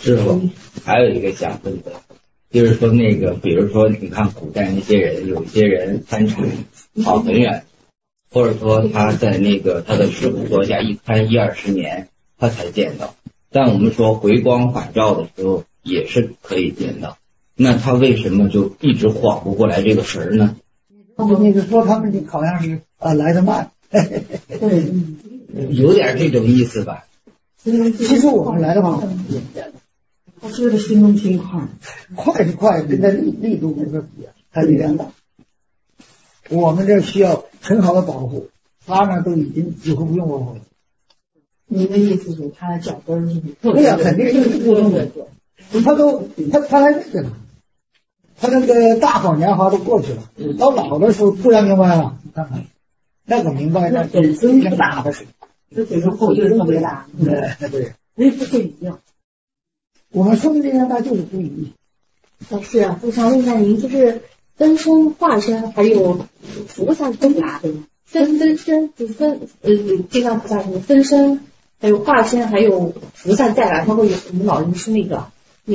师傅，还有一个想问的，就是说那个，比如说你看古代那些人，有一些人参禅跑很远，或者说他在那个他的师傅座下一参10-20年，他才见到。但我们说回光返照的时候也是可以见到，那他为什么就一直缓不过来这个神儿呢？ 你是说他们好像是来得慢？ 对， 有点这种意思吧。 其实我们来的话， 他说的心中心快是快，跟他力度没法比，他力量大。我们这需要很好的保护，他呢都已经几乎不用保护了。 您的意思是他的脚跟是对呀，肯定是不用的。他来这个了，他那个大好年华都过去了，到老的时候突然明白了，你看看那个明白，那本身是大的事。 这本身后劲特别大。 对， 不是一样。 我们说的力量大就是不一样。 老师啊，我想问一下您，就是分身、化身还有菩萨都哪的？分身就地藏菩萨是分身，还有化身，还有菩萨再来，包括我们老人是那个弥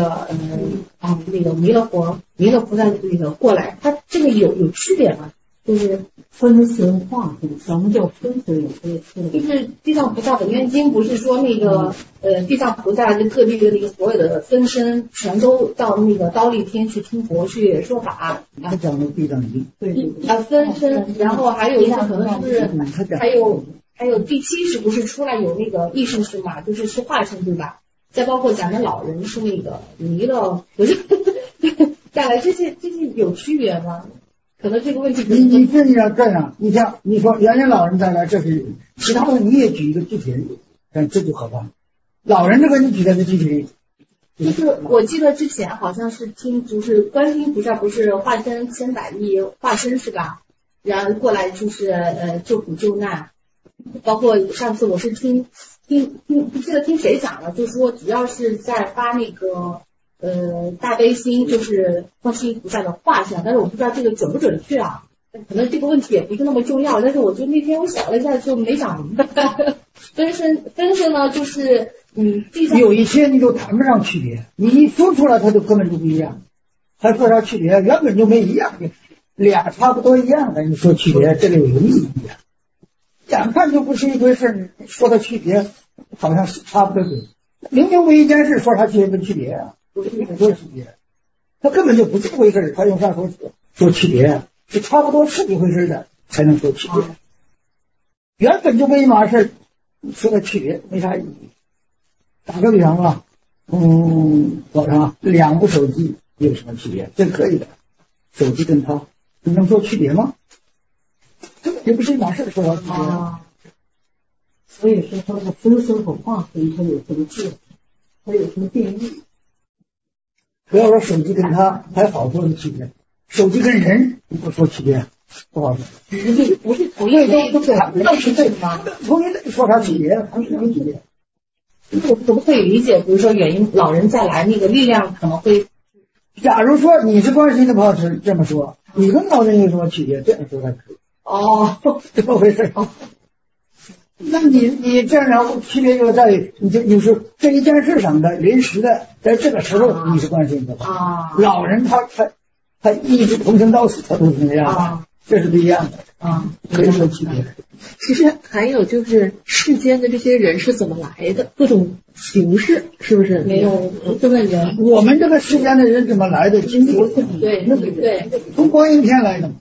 勒菩萨那个过来，他这个有区别吗？就是分身化身，什么叫分身？ 就是地藏菩萨本愿经不是说那个地藏菩萨就各地的那个所有的分身全都到那个忉利天去听佛去说法。 他讲的地藏经， 对， 分身，然后还有一个可能是还有第七是不是出来有那个意识是嘛？就是化身对吧？再包括讲的老人是那个弥勒，不是再来这些有区别吗？可能这个问题你这样，你像你说原来老人再来，这是其他的你也举一个具体例子，但这就可怕。老人这个你举的是具体例子， 就是我记得之前好像是听，就是观世音菩萨不是化身千百亿化身是吧？然后过来就是救苦救难，包括上次我是听不记得听谁讲了，就说只要是在发那个大悲心，就是观世音菩萨的化身，但是我不知道这个准不准确啊，可能这个问题也不是那么重要，但是我就那天我想了一下就没想明白。分身呢就是有一些你都谈不上区别，你一说出来它就根本就不一样，还说啥区别？原本就没一样，俩差不多一样的，你说区别这个有意义啊？眼看就不是一回事，说它区别好像是差不多对，明明为一件事说啥区别啊？不是很多区别，他根本就不是一回事，他用啥说区别？是差不多是一回事的才能说区别，原本就没一码事，说的区别没啥意义。打个比方啊，早上两部手机有什么区别？这可以的，手机跟它，你能说区别吗？根本就不是一码事，说啥区别？ 所以说它的分身和化身，它有什么区别？它有什么定义？ 不要说手机跟它还好说的区别，手机跟人你不说区别不好说。 不是同一类， 都是对吗？同一类说啥区别？不是有区别。 我可不可以理解，比如说原因老人再来那个力量可能会， 假如说你是观世音的菩萨这么说，你跟老人有什么区别？这样说才可以。这么回事。那你这样然后区别就在于，你说这一件事上的临时的，在这个时候你是观世音的菩萨，老人他一直同生到死，他都是那样的，这是不一样的可以说区别。 其实还有就是世间的这些人是怎么来的，各种形式是不是？ 没有这么人， 我们这个世间的人怎么来的？经过对， 从观音天来的。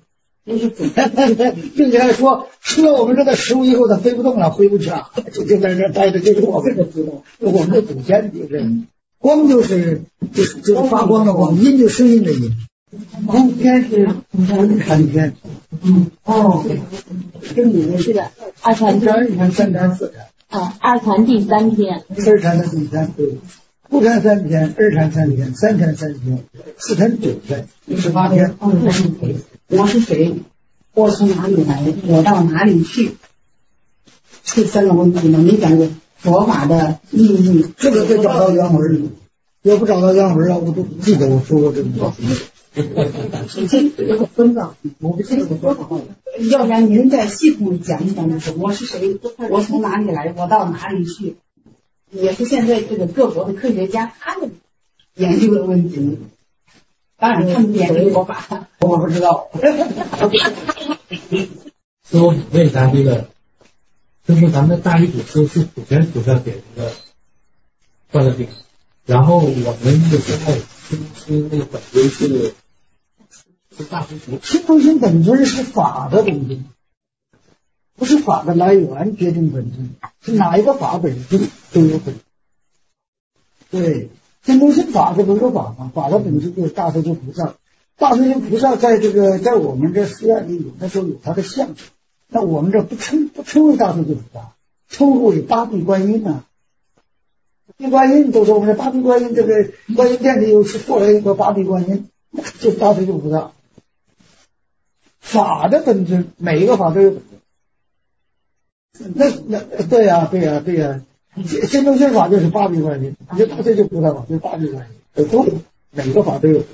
并且来说，吃了我们这个食物以后，它飞不动了，回不去了，就在这待着，这是我们的知道。我们的祖先就是光，就是发光的光，音就声音的音。天是禅天， 跟你们这个二禅三禅四禅二禅第3天， 二禅的第3对，不禅3天，二禅3天，三禅3天，四禅9天，18天。 我是谁？我从哪里来？我到哪里去？这3个问题呢，没讲过佛法的意义。 这个得找到原文里，要不找到原文了，我都不记得我说过这个话。 这个分的，我不记得我说过。要不然您再系统讲一讲，就是我是谁？我从哪里来？我到哪里去？ 也是现在这个各国的科学家他们研究的问题。当然，他们研究佛法，我不知道。 所以我想问一下，这个就是咱们的大禹祖师是祖先菩萨给人的断了病，然后我们的现在是那个本尊是大师徒。 心中心本尊是法的本尊，不是法的来源决定本尊，是哪一个法本尊都有本。对，心中心法这不是法嘛？法的本质就是大势至菩萨。大势至菩萨在在我们这寺院里有的时候有他的像，那我们这不称为大势至菩萨，称呼为八臂观音啊。八臂观音都说我们这八臂观音，这个观音殿里有坐了一个八臂观音，就大势至菩萨。法的本质，每一个法都有本质。那对呀，心中心法就是八臂观音，你就大势至菩萨法就是八臂观音，都有，每个法都有。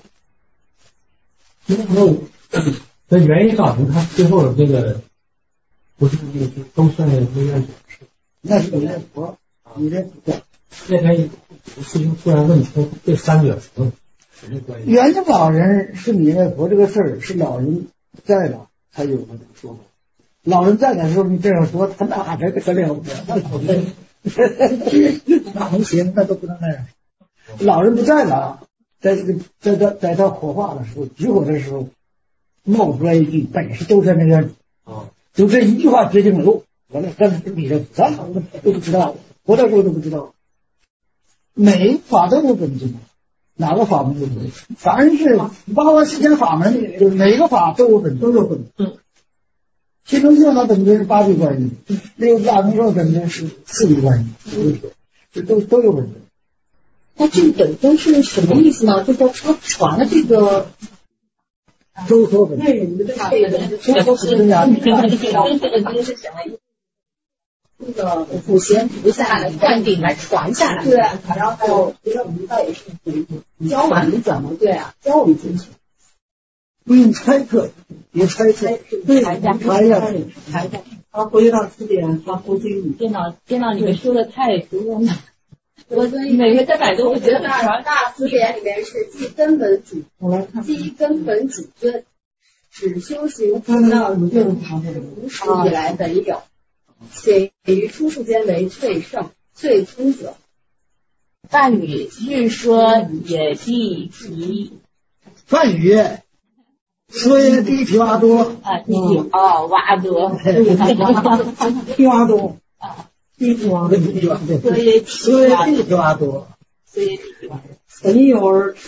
那原因造成他最后的这个不是那个都算那个那是弥勒佛，弥勒佛。 那天师兄突然问说这三者什么关系？ 原来老人是弥勒佛这个事儿是老人在了才有的说法。老人在的时候你这样说，他哪这个得了不得？那能行？那都不能那样。老人不在了，在他火化的时候，举火的时候，冒出来一句，本是都是那个，就这一句话决定了路。完了，但是弥勒佛我们都不知道，活的时候都不知道。每法都有本质，哪个法门都有。凡是84000法门，就是每个法都有本质，都有本质。心中心法本质是八臂观音，那个大明咒本质是四臂观音，这都有本质。 那这个本尊是什么意思呢？就是说传了这个周说本质， 周说本尊是什么意思？那个普贤菩萨的灌顶来传下来，对，然后觉得我们倒也是教我们怎么对啊，教我们进去。 不用猜测，别猜测，对，查一下。 他回到词典，他不经电脑里面说的太多了。 我所以每个在百度，我觉得大词典里面是记根本主尊，只修行菩萨无始以来本有，且于出世间为最圣最尊者。 梵语据说也必提。 梵语说耶帝提瓦多瓦多， 提瓦多所以说耶帝提瓦多， 本有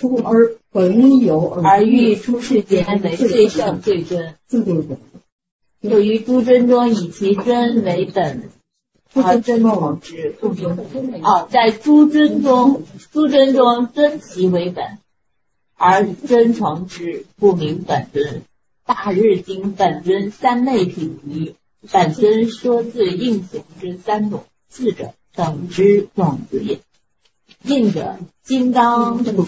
而欲出世间为最圣最尊。有于诸尊中以其尊为本，尊从之不明。在诸尊中尊其为本，而尊从之不明本尊。大日经本尊三类品仪，本尊说字应行之三种，四者等之种子也。印者金刚杵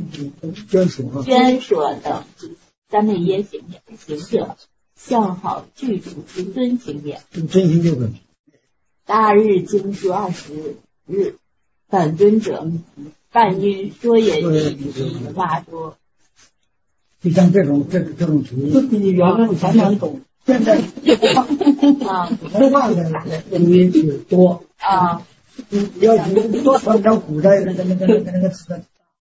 捐所等三类耶行也。行者相好具足之尊行也。 真行就本。 大日经说20日，本尊者半音说也提瓦多。 就像这种题， 就比原来常常懂。 现在说话的录音是多要多传承古代那个词。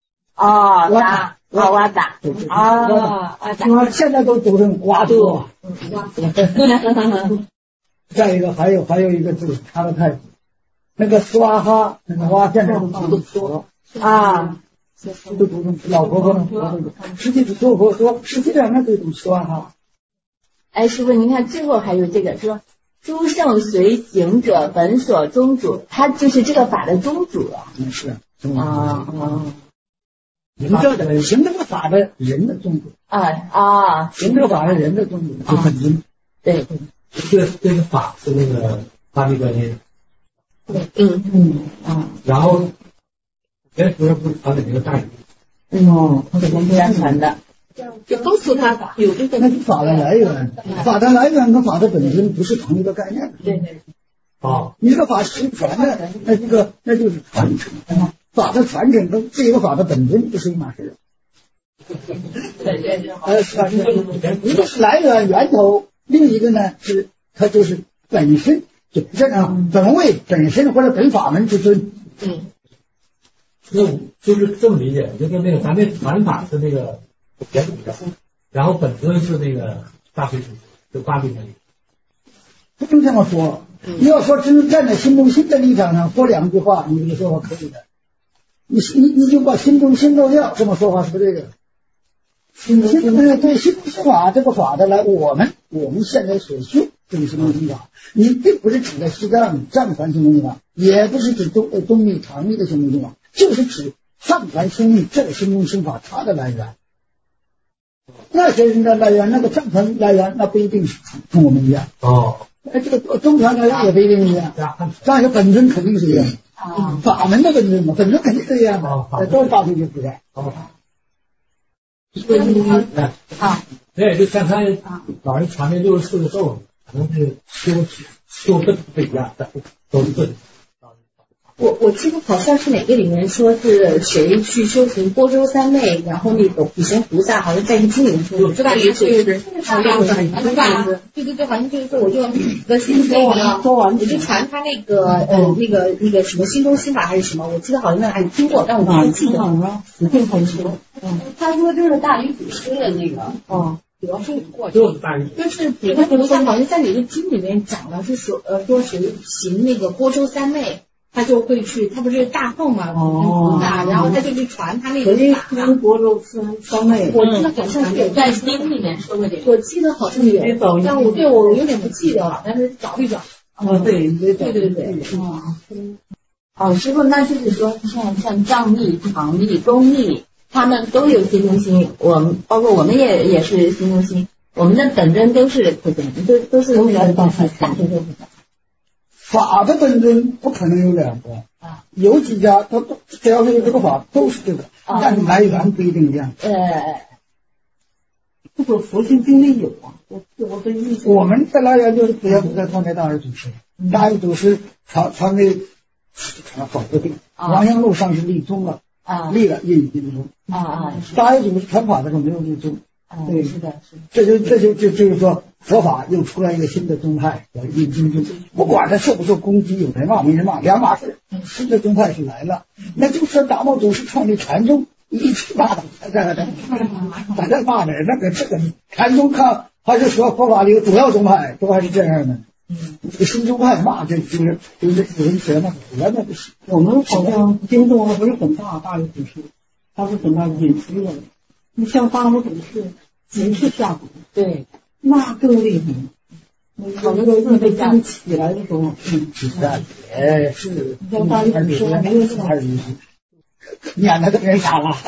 瓦达现在都读成瓜多。再一个还有一个字差得太，那个斯瓦哈那个哇现在都读错都读成老婆婆能说实际是说婆说，实际上那就读斯瓦哈。 哎，师傅，您看最后还有这个说，诸圣随行者本所宗主，他就是这个法的宗主啊。 是行这个法的人的宗主行这个法的人的宗主就本尊。 对， 这个法是那个八臂观音。然后原始不是传给那个大禹。 他给人家传的。 就都说他有这个， 那是法的来源，法的来源跟法的本尊不是同一个概念。 对。 你这个法是传的，那就是传承。法的传承跟这个法的本尊不是一码事。一个是来源源头，另一个呢是它就是本身就本位本身或者本法门之尊。 那就是这么理解，就是那个咱那传法是那个原主教，然后本尊是那个大水主，就八地天理。 不能这么说。你要说真站在心中心的立场上说两句话，你这个说法可以的。你就把心中心咒教这么说法是不是这个？对心中心法这个法的来，我们现在所修这个心中心法，你并不是指的西藏藏传心中心法，也不是指东密唐密的心中心法，就是指藏传心密这个心中心法它的来源。那些人的来源，那个藏传来源，那不一定是跟我们一样。这个中传来源也不一定一样，但是本尊肯定是一样。法门的本尊嘛，本尊肯定是一样的，都是大水就不在。 那也就像他老人传的64个咒，可能是修分不一样，都是对。 我记得好像是哪个里面说是谁去修行波州三昧，然后那个普贤菩萨好像在一个经里面说，我知道也是好像是对，好像就是说我就心中我就传他那个什么心中心法还是什么，我记得好像那还听过，但我不记得了。 他说就是大禹祖师的那个主要是过就是大禹， 就是比如说好像在哪个经里面讲了，是说谁行那个波州三昧。他就会去，他不是大奉嘛，然后他就去传他那个法。 波州三昧， 我记得好像是在经里面说过这个， 我记得好像有，但我有点不记得了，但是找一找。 对。 师傅，那就是说，像藏密、唐密、东密，他们都有心中心，包括我们也是心中心，我们的本尊都是普贤，都是大水咒。 法的本尊不可能有两个有几家他都只要是有这个法都是这个，但是来源不一定一样。 这个佛心经里有我的意思。 我们的来源就是普贤菩萨传给大禹祖师，大禹祖师传给好多地，王阳路上是立宗了，立了印经宗。大禹祖师传法的时候没有立宗。 对，是的， 就是说，佛法又出来一个新的宗派，叫印经宗。不管他受不受攻击，有人骂没人骂，两码事。新的宗派是来了，那就是达摩祖师创立禅宗，一起骂的，在这骂的，那个这个禅宗看还是说佛法里有主要宗派，都还是这样的。这个新宗派骂这就是有人学那个，原来不是。 我们好像经宗不是很大，大禹祖师，他是很大隐居的。你像达摩祖师极是下蛊， 对， 那更厉害。好多字被刚起来的时候， 也是。 你像大禹祖师没有啥， 撵他的人傻了，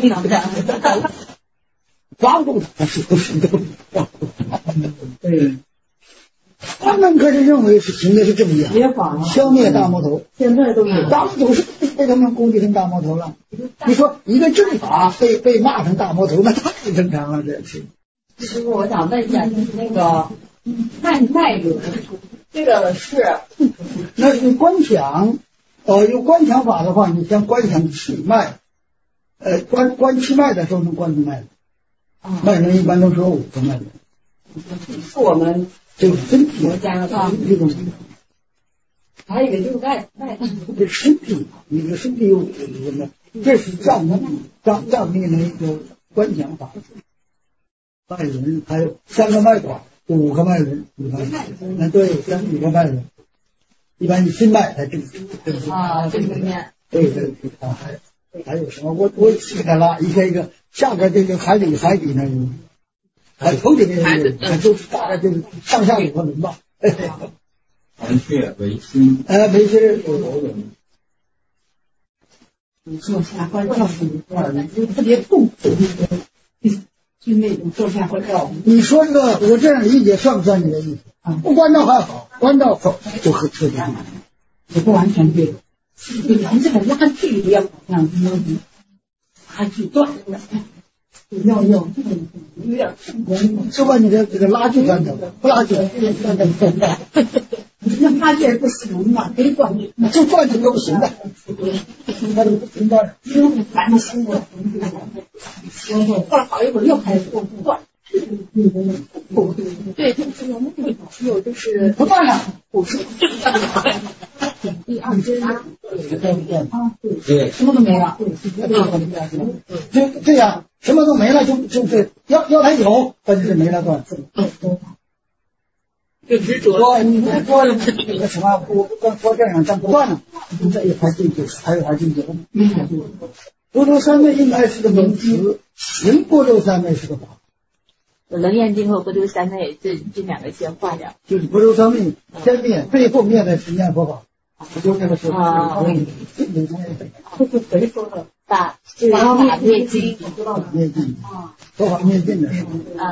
抓住他是不是都？ 对。 他们可是认为是行的是正义，消灭大魔头。 现在都有大魔头是被他们攻击成大魔头了。你说一个正法被骂成大魔头，那太正常了，这是。 师傅，我想问一下，就是那个脉轮，这个是那是观想，有观想法的话，你像观想气脉，观气脉的时候能观出脉轮，脉轮一般都是5个脉轮。 是我们这个身体国家的这种， 还有一个就是脉， 这身体，你的身体有什么？这是藏密的一个观想法。脉轮还有3个脉管，5个脉轮，对，5个脉轮。一般你心脉才正这里面。 对，还有什么？我记不得了，一个一个，下边这个海底那个。头顶那个就是大概就是上下5个轮吧。 黄血维心。 维心你坐下观照就特别痛苦，就那种坐下观照。 你说这个，我这样理解算不算你的意思？不关照还好，关照就很彻底。 也不完全对，就连这个拉锯也好像拉锯断了。要这个有点成功， 是把你的这个拉锯断掉，不拉锯那他这不行嘛，可以断绝， 就断绝都不行的，他就不行的。 反正心我后来好一会儿又开始断。 对，他这个目的有就是不断了， 第二针对， 什么都没了， 就这样，什么都没了，就是要他有，他就是没了断。 就执着。 你别说那个什么，我光说这样，咱不断了，这一盘进去，还有一盘进去，波罗三昧应该是个名词，行波罗三昧是个法。 楞严经和波罗三昧这两个先划掉， 就是波罗三昧先灭，最后灭的是念佛法，不就这个说法？ 就是谁说的？把法灭尽， 灭尽，佛法灭尽的时候。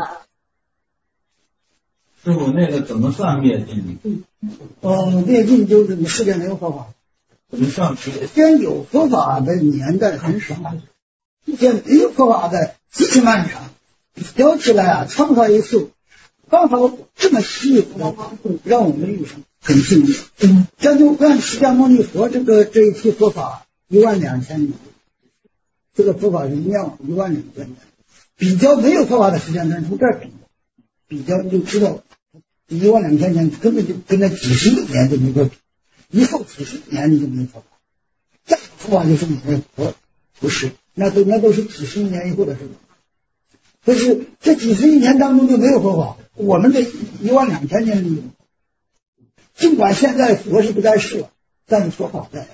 师傅，那个怎么算灭尽？ 灭尽就是你世界没有佛法， 怎么算？ 先有佛法的年代很少，现没有佛法的极其漫长。聊起来啊，创造一次，刚好这么稀有的法会，让我们遇上，很幸运。咱就看释迦牟尼佛这一期佛法12000年，这个佛法是妙12000年，比较没有佛法的时间段，从这儿比较就知道，12000年根本就跟那几十亿年就没法比，以后几十年你就没佛法，再有佛法就是你的佛，不是，那都是几十亿年以后的事。可是这几十亿年当中就没有佛法，我们这12000年里，尽管现在佛是不在世了，但是佛法在。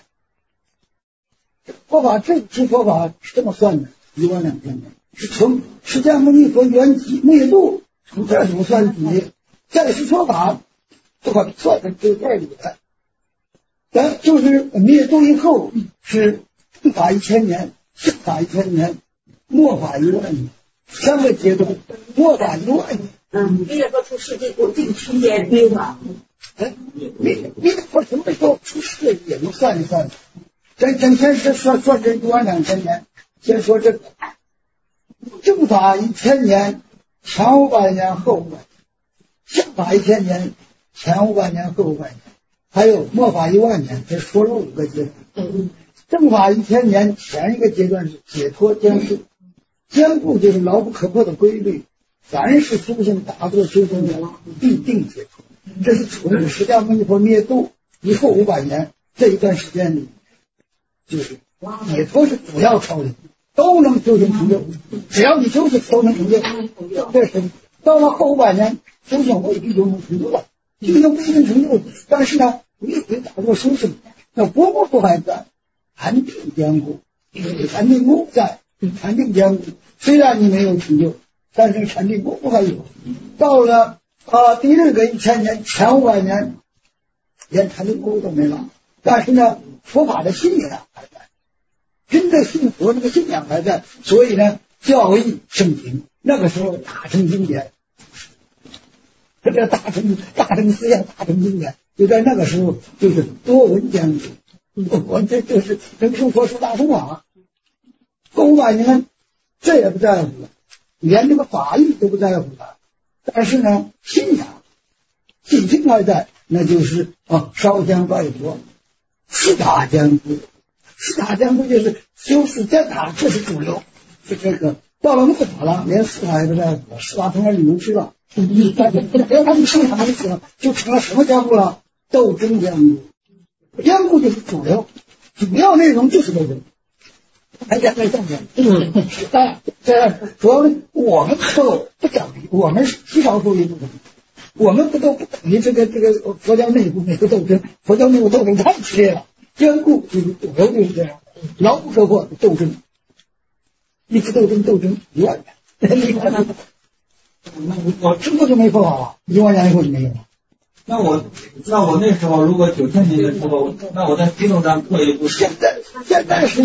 佛法这期佛法是这么算的，12000年是从释迦牟尼佛圆寂灭度，从这里算起，再是说法，佛法算的就在里了。咱就是灭度以后是正法1000年，正法1000年，末法10000年。3个阶段，末法10000年。 这个说出世界有这个区别对吧？ 你说什么时候出世也能算一算。咱先是算这12000年，先说这个正法1000年，前500年，后500年；正法1000年，前500年，后500年；还有末法10000年，这说了5个阶段。正法1000年前一个阶段是解脱坚固。坚固就是牢不可破的规律，凡是修行达到修行人必定解脱。这是从释迦牟尼佛灭度以后500年这一段时间里，就是解脱是主要操练，都能修行成就。只要你修行都能成就，这是到了后500年，修行未必就能成就了，修行不一定成就。但是呢，你可以打坐修行，那佛法都还在，禅定坚固，禅定功在。禅定坚固，虽然你没有成就，但是禅定功夫还有。到了第6个1000年，前500年，连禅定功夫都没了。但是呢，佛法的信仰还在，真的信佛这个信仰还在，所以呢，教义盛行。那个时候大乘经典，这个大乘思想、大乘经典，就在那个时候就是多闻坚固。我这就是人生佛说大乘法。后500年，这也不在乎了，连这个法义都不在乎了。但是呢，信仰还在，那就是烧香拜佛，四塔坚固。四塔坚固就是修四建塔，这是主流。是这个到了末法了，连四塔也不在乎了，四塔成了旅游区了。要他们生产的时候，就成了什么坚固了？斗争坚固。坚固就是主流，主要内容就是斗争。还讲这重点，这主要我们都不等于，我们是极少数一部分，我们不等于这个佛教内部那个斗争，佛教内部斗争太激烈了，坚固就是主流就是这样，牢不可破的斗争，一直斗争10000年，我之后就没佛法了，10000年以后就没有了。 那我那时候如果9000年的时候，那我在地动上做一步。 现在是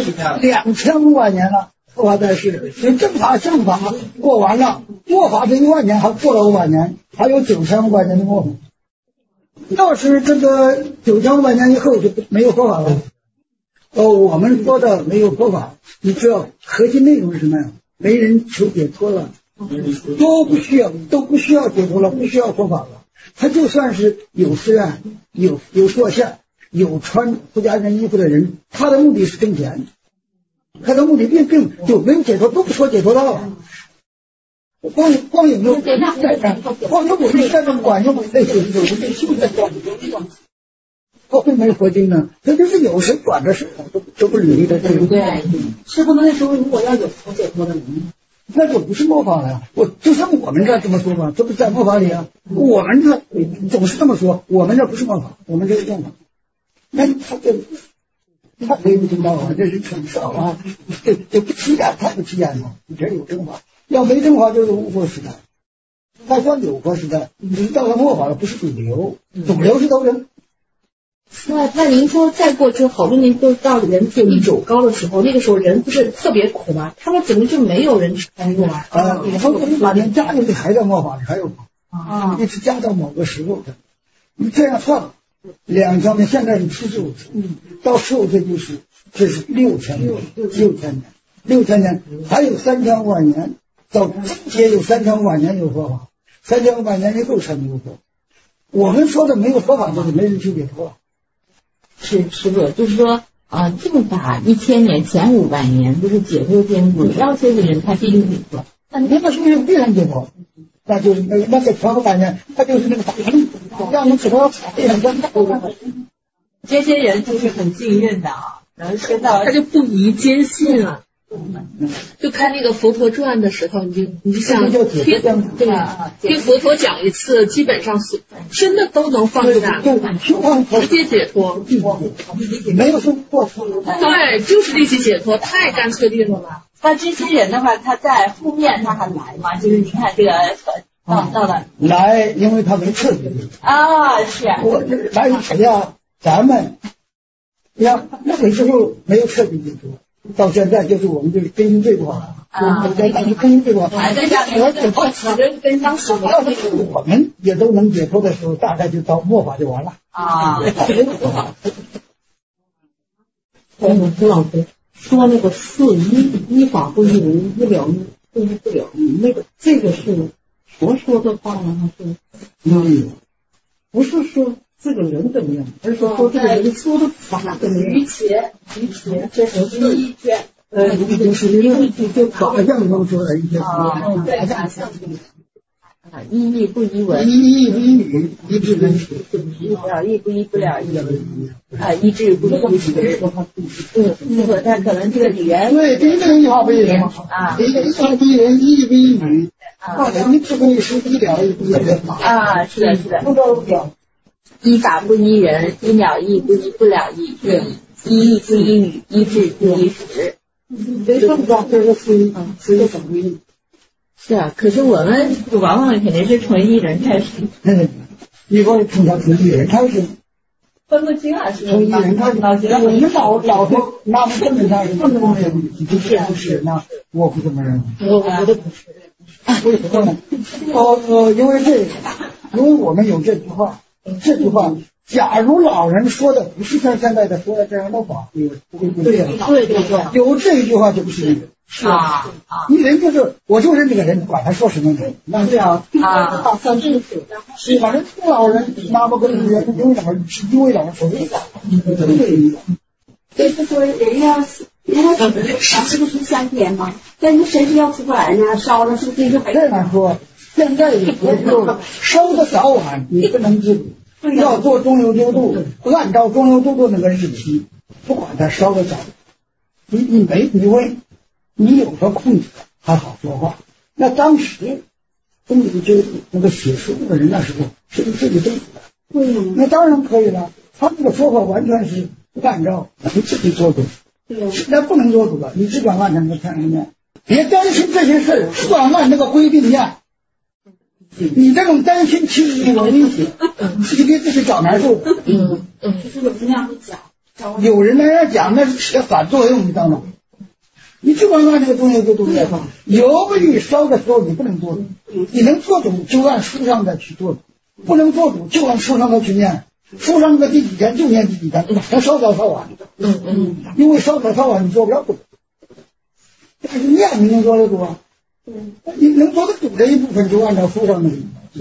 2500年了，佛法在世，你正法正法过完了，末法这10000年还过了500年，还有9500年的末法。要是这个9500年以后就没有佛法了。我们说的没有佛法，你知道核心内容是什么呀？没人求解脱了，都不需要解脱了，不需要佛法了。 他就算是有虽然有坐相，有穿出家人衣服的人，他的目的是挣钱，他的目的并就没有解脱，都不说解脱道了。光有没有在上，光有我们在这管用，那就是有的修在管用。为没佛经呢？他就是有谁管着事，都不理的，对不对？ 师傅，那时候如果要有不解脱的人， 那就不是末法了。就像我们这这么说吧，这不在末法里啊。我们这总是这么说，我们这不是末法，我们这是正法。那他可以不听到啊，这是很少啊，这不起眼，太不起眼了。你这有正法，要没正法就是无佛时代。他说有佛时代，你到了末法了，不是主流，主流是都人。 那您说再过之后好多年都到人就一走高的时候，那个时候人不是特别苦吗？他们怎么就没有人参与啊？ 以后把人加进去还在末法里还有一直加到某个时候的。你这样算，2000年，现在是75岁，到15岁这是6000年，6000年，还有3500年，到中间有3500年有佛法，3500年以后才没有佛。我们说的没有佛法，就是没人去解脱了。 是师傅，就是说正法1000年前500年就是解脱天主，要些人他必须解脱。 那你那是不是必然解脱？那就是那个前500年，他就是那个法律，让你解脱必然解脱。 这些人就是很信任的啊，然后现在他就不疑坚信啊。就看那个《佛陀传》的时候，你就像听佛陀讲一次，基本上是真的都能放下，直接解脱， 没有说过错。 对，就是立即解脱，太干脆利落了。 那这些人的话，他在负面他还来吗？就是你看这个到了来，因为他没彻底啊，是我来谁呀？咱们呀，那个时候没有彻底解脱。到现在就是我们就是根据这个根据这个还在讲跟当时我们也都能解脱的时候，大概就到末法就完了啊。 朱老师说那个4依法不依无，不了依不依不了依，那个这个是佛说的话呢，还是不是说这个人怎么样，而是说这个人说的法怎么样？ 于前，这是第1卷。 就是就法相中说的一些对法相。 依义不依文， 依义不依语，依智不依时， 了义不依不了义，依智不依时。他可能这个语言对，第一个依法不依人嘛，第一个依法不依人，依义不依语，依智不依时，依了义不依人啊，是的，是的。依法不依人，依了义不依不了义，依义不依语，依智不依时。 这是4依怎么依？ 是啊，可是我们往往肯定是从依人开始。 一般从依人开始。 分不清啊，是从依人开始。我们老说那不根本上是不能认为，不是那我不这么认为，我都不是。为什么呢？因为我们有这句话，假如老人说的不是像现在的说的这样的话，对，有这一句话就不是人。是啊，一人就是我就认这个人，管他说什么人，那这样算正确。是反正老人那么个人，因为老人说这个， 就是说人家是不是相天嘛？但是身体要出不来呢，烧了是不是就这样说？现在有时候烧的早晚你不能自主，要做中流丢度，按照中流丢度那个日期，不管他烧的早，你问。你有个控制还好说话，那当时就那个写书的人那时候是不是自己都死的？那当然可以了。他这个说法完全是按照你自己做主，现在不能做主了，你只管按照那个天人念，别担心这些事，只管按那个规定念。你这种担心其实有危险，自己给自己找难受。 就是有人那样讲， 有人那样讲，那是起反作用，你知道吗？你只管按这个东西就都在放，由于烧的时候你不能做主，你能做主就按书上的去做主，不能做主就按书上的去念，书上的第几天就念第几天，他烧早烧晚，因为烧早烧晚你做不了主，但是念你能做得主啊，你能做得主这一部分就按照书上的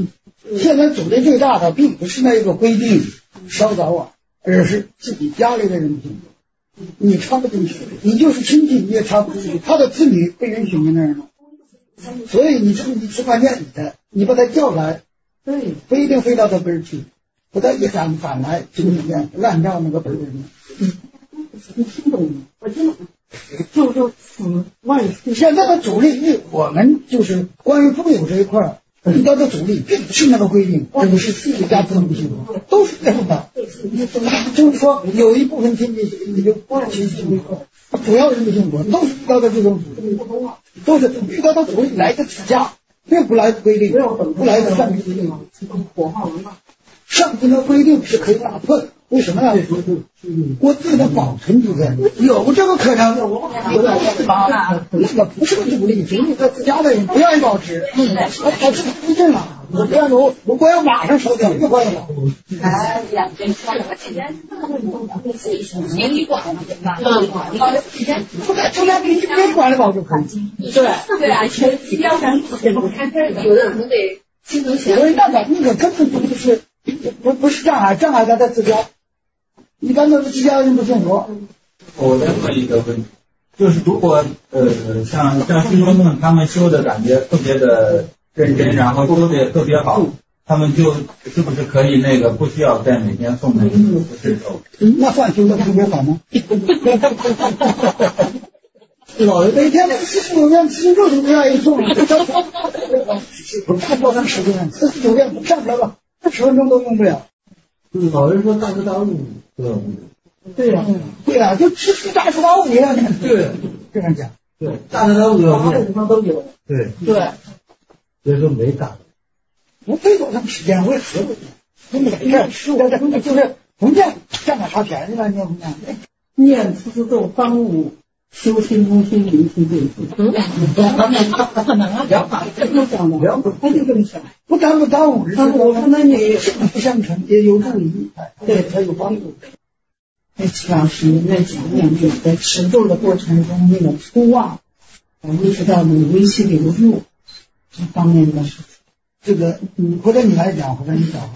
现在阻力最大的并不是那个规定稍早晚，而是自己家里的人不信。你插不进去，你就是亲戚你也插不进去，他的子女不允许你那样弄。所以你这个你吃饭店里的，你把他叫来，对，不一定非到他根儿去，把他一赶来，就按照那个本儿呢。 你听懂吗？我听懂。就是现在的阻力，我们就是关于风友这一块儿遇到的阻力，并不是那个规定，而不是自己家不能不信，都是这样的。就是说，有一部分亲戚你就不亲戚这一块，主要人不信佛，都是遇到的这种阻力，都是遇到的阻力来自自家，并不来自规定，不来自上级规定。上级的规定是可以打破的。为什么呢？我自己的保存主任有这个可能，那个不是阻力，是你自家的人不愿意保持，保持不正了。我不要我要马上收掉，就关了。 哎呀，这说什么？今天邻里管嘛，对吧？ 中间必须别管了保就可以。 对啊，要不然我看这有的可能得心疼钱。 所以那个根本就是不是障碍在自家。一般都是自家人不信佛。 我再问一个问题，就是如果像师兄们他们修的感觉特别的认真，然后修的也特别好，他们就是不是可以那个不需要再每天送那个不是手？ 那算修的特别好吗？老人每天49遍49都不愿意送，太多长时间，49遍上不了吧，10分钟都用不了。 老人说大彻大悟， 对呀，就吃大彻大悟一样的。对，这样讲。 对，大彻大悟都有。 对，所以说没大。 不费多长时间，我也合不了。那么在这就是不念占了啥便宜了，念不念？ 念四字咒当午修心中心灵心对治。可能啊，两法这么讲的，他就这么想。不耽误日子，我说那你不相成也有助于，对他有帮助。那齐老师您在讲念在持咒的过程中那个粗望，意识到那个微细流入这方面的事情。 这个或者你来讲，或者你讲。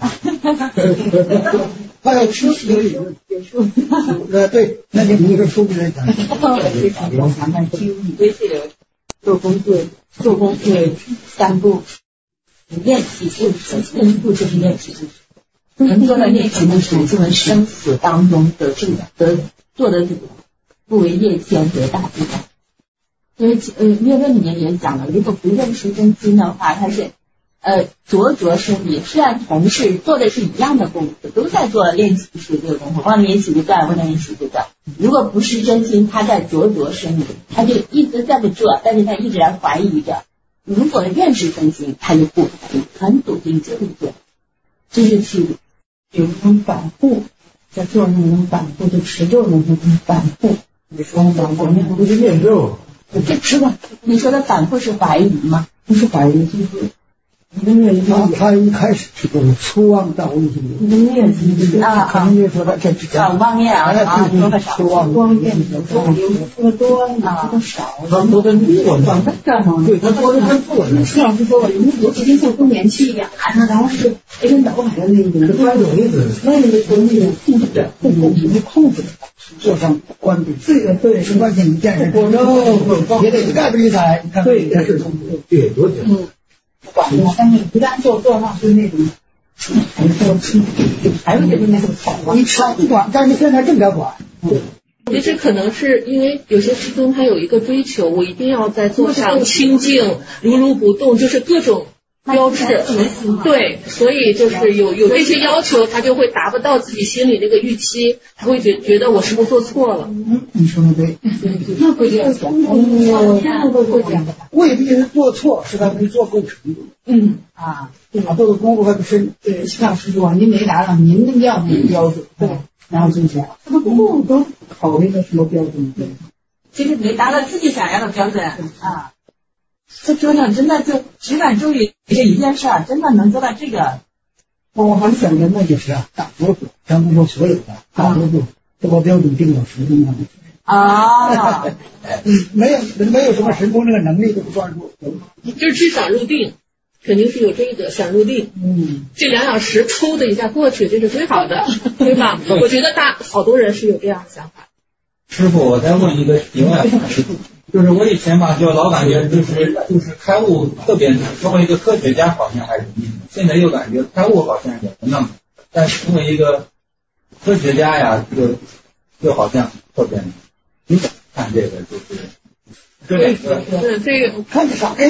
还有吃有对，那你一个数据来讲。 咱们注意微细流做工作3步。练习深度就是练习，很多的练习的时候，就是生死当中得做的主，不为业见得大自在。因为略论里面也讲了，如果不认识真经的话，它是着生理，虽然同事做的是一样的功夫，都在做练习术这个功夫，忘练习不断，忘练习不断。如果不是真经，他在着生理，他就一直在不做，但是他一直在怀疑着。如果认识真经，他就不很笃定这一点，这是去有一种反复，在做那种反复的持咒的那种反复。 你说我们不是念咒， 这是吧？你说的反复是怀疑吗？ 不是怀疑，就是他一开始是这种粗妄到微细流，可能就说他这之前妄念多个少， 妄念说多说少， 他说的错呢，对，他说的是错呢。 徐老师说我有几天做更年期一样，然后是跟脑海的那种， 他有意思， 那个控制做上关闭， 对， 是关键一件事，也得一概不理睬，你看对，对，多点。 管了，但是不但做上是那种，还有就是那种你上不管，但是现在正在管。 其实可能是因为有些师兄他有一个追求，我一定要在座上清静如不动，就是各种标志，对，所以就是有这些要求，他就会达不到自己心里那个预期，他会觉得我是不是做错了？ 你说的对， 那不一样， 未必是做错，是他没做够程度。对吧？做的功夫还不深。 对，徐老师说您没达到您的要的标准，对，然后就讲，这个功夫都考虑的什么标准？对， 其实没达到自己想要的标准啊。这桌上真的就只敢注意这一件事儿，真的能做到这个。 我还想着那就是大多数，咱不说所有的，大多数这个标准定到10分钟。没有什么神功这个能力都不专注， 就是至少入定， 肯定是有这个想入定。这2小时抽的一下过去，这是最好的，对吧？我觉得好多人是有这样的想法。 师傅，我再问一个题外话，就是我以前吧，就老感觉就是开悟特别难，作为一个科学家好像还容易，现在又感觉开悟好像也不那么，但是作为一个科学家呀，就好像特别难。你怎么看这个？这个看啥呀？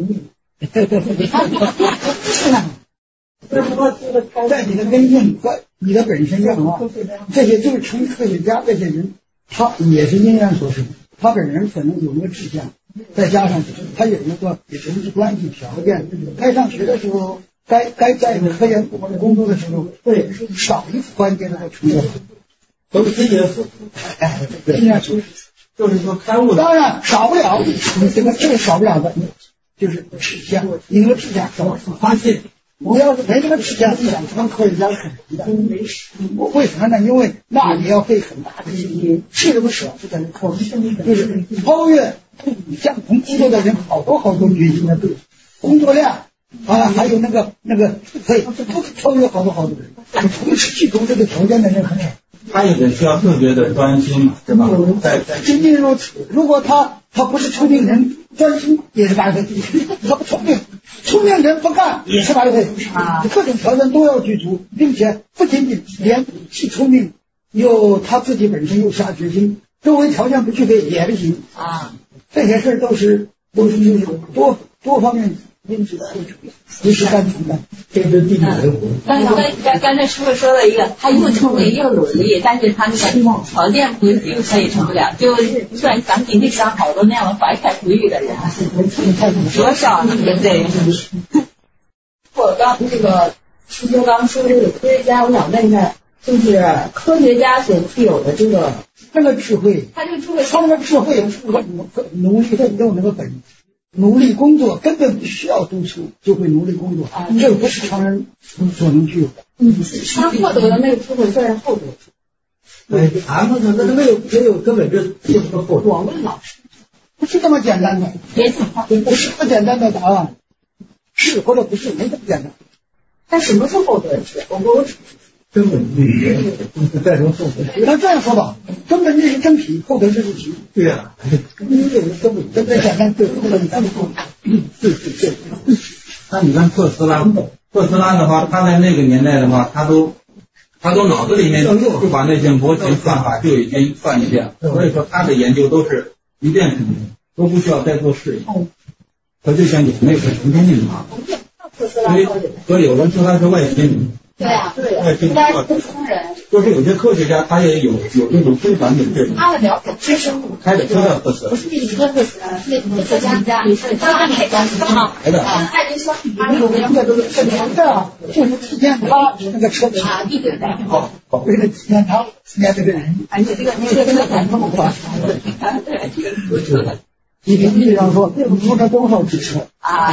在你的根性和你的本身上啊，这些就是成科学家这些人，他也是因缘所生，他本人可能有一个志向，再加上他有一个人际关系条件，该上学的时候，该在科研部门工作的时候，会少一关键的成员， 都是因缘所生。 因缘所生， 就是说开悟的， 当然少不了这个少不了的，就是志向，一个志向少发现。我要是没这个志向，想当科学家很难的。为什么呢？因为那你要费很大的心力，是不是？就是超越像同工作的人好多决心的对工作量啊，还有那个可以都超越好多人，同时具足这个条件的人很少。 他也得需要特别的专心嘛，是吧？ 仅仅如此。如果他不是聪明人，专心也是白费；他不聪明人不干也是白费。各种条件都要具足，并且不仅仅连既聪明又他自己本身又下决心，周围条件不具备也不行啊。这些事都是多方面因此不是单纯的。 这是地理人物。 刚才师傅说了一个，他又聪明又努力，但是他那个条件不行，他也成不了。就突然想起历史上好多那样怀才不遇的人，多少呢？对。我刚那个师兄刚说这个科学家，我想问一下，就是科学家所具有的这个智慧， 他这个智慧， 他那个智慧和努力奋斗那个本。努力工作根本不需要督促，就会努力工作，这不是常人所能具有的。 他获得的那个智慧算是后得。 谈不上，那没有根本就是个后得。 我问老师， 不是这么简单的，不是这么简单的答案，是或者不是，没这么简单。 但什么是后得智？我根本律再从后得。 那这样说吧，根本律是真理，后得智是题。 对呀， 根本简单，对，后得你干不出。对。 那你看特斯拉的话，他在那个年代的话，他都脑子里面就把那些模型算法就已经算一遍了，所以说他的研究都是一遍成功，都不需要再做试验。他就像有那个成功率嘛，所以有人说他是外星人。 对啊， 外星人就是有些科学家他也有这种非凡的智慧。 他的了解知识开的车叫特斯拉， 不是一个特斯拉，那个科学家，你是他哪家来的？ 爱迪生， 这都是就是体现他那个车子啊，对。 为了体现他体现这个人， 而且这个还这么快， 你凭据上说，你说他多少支车啊？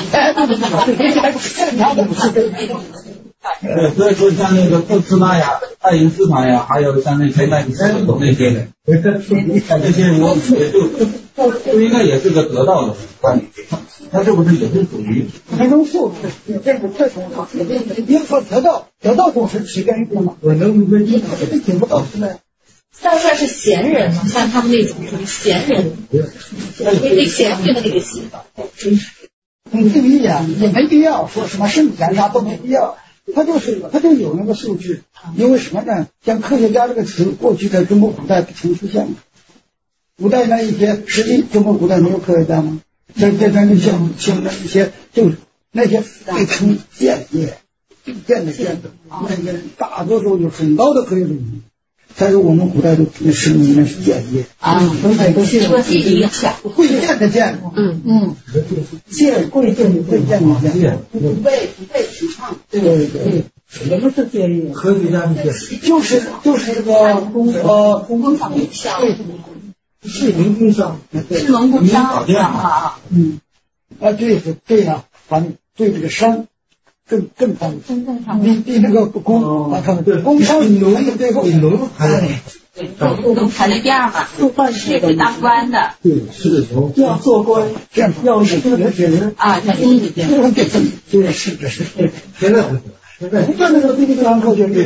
对，所以说像那个特斯拉呀、爱因斯坦呀，还有像那些那些人，这些人也就应该也是个得到的，他是不是也是属于人中素质？这种应说得到总是起源于什么？ 我能问你， 听不到是呢？ 算是贤人嘛，像他们那种属于贤人，那贤惠的那个贤。 第一呀，也没必要说什么圣贤啥都没必要。他就有那个素质，因为什么呢？像科学家这个词，过去在中国古代不曾出现的。古代那一些，实际中国古代没有科学家吗？像那一些，就是那些被称间谍，间的间的，那些大多数有很高的科学水平。但是我们古代都声明那是间谍啊，都是这个记忆影响。 贵贱的贱，贱贵贱的贵贱的贱， 不被提倡。 对。 什么是建议？科学家是就是这个工工厂影响， 是民工商， 是农工商啊。 对呀，反正对这个商更方便，比那个工，对工商农最后农还总排在第二嘛，是个当官的。 对，是的， 要做官，要是这个人啊，他第一点。 对，是的，是的。 现在不是，现在那个第一堂课就是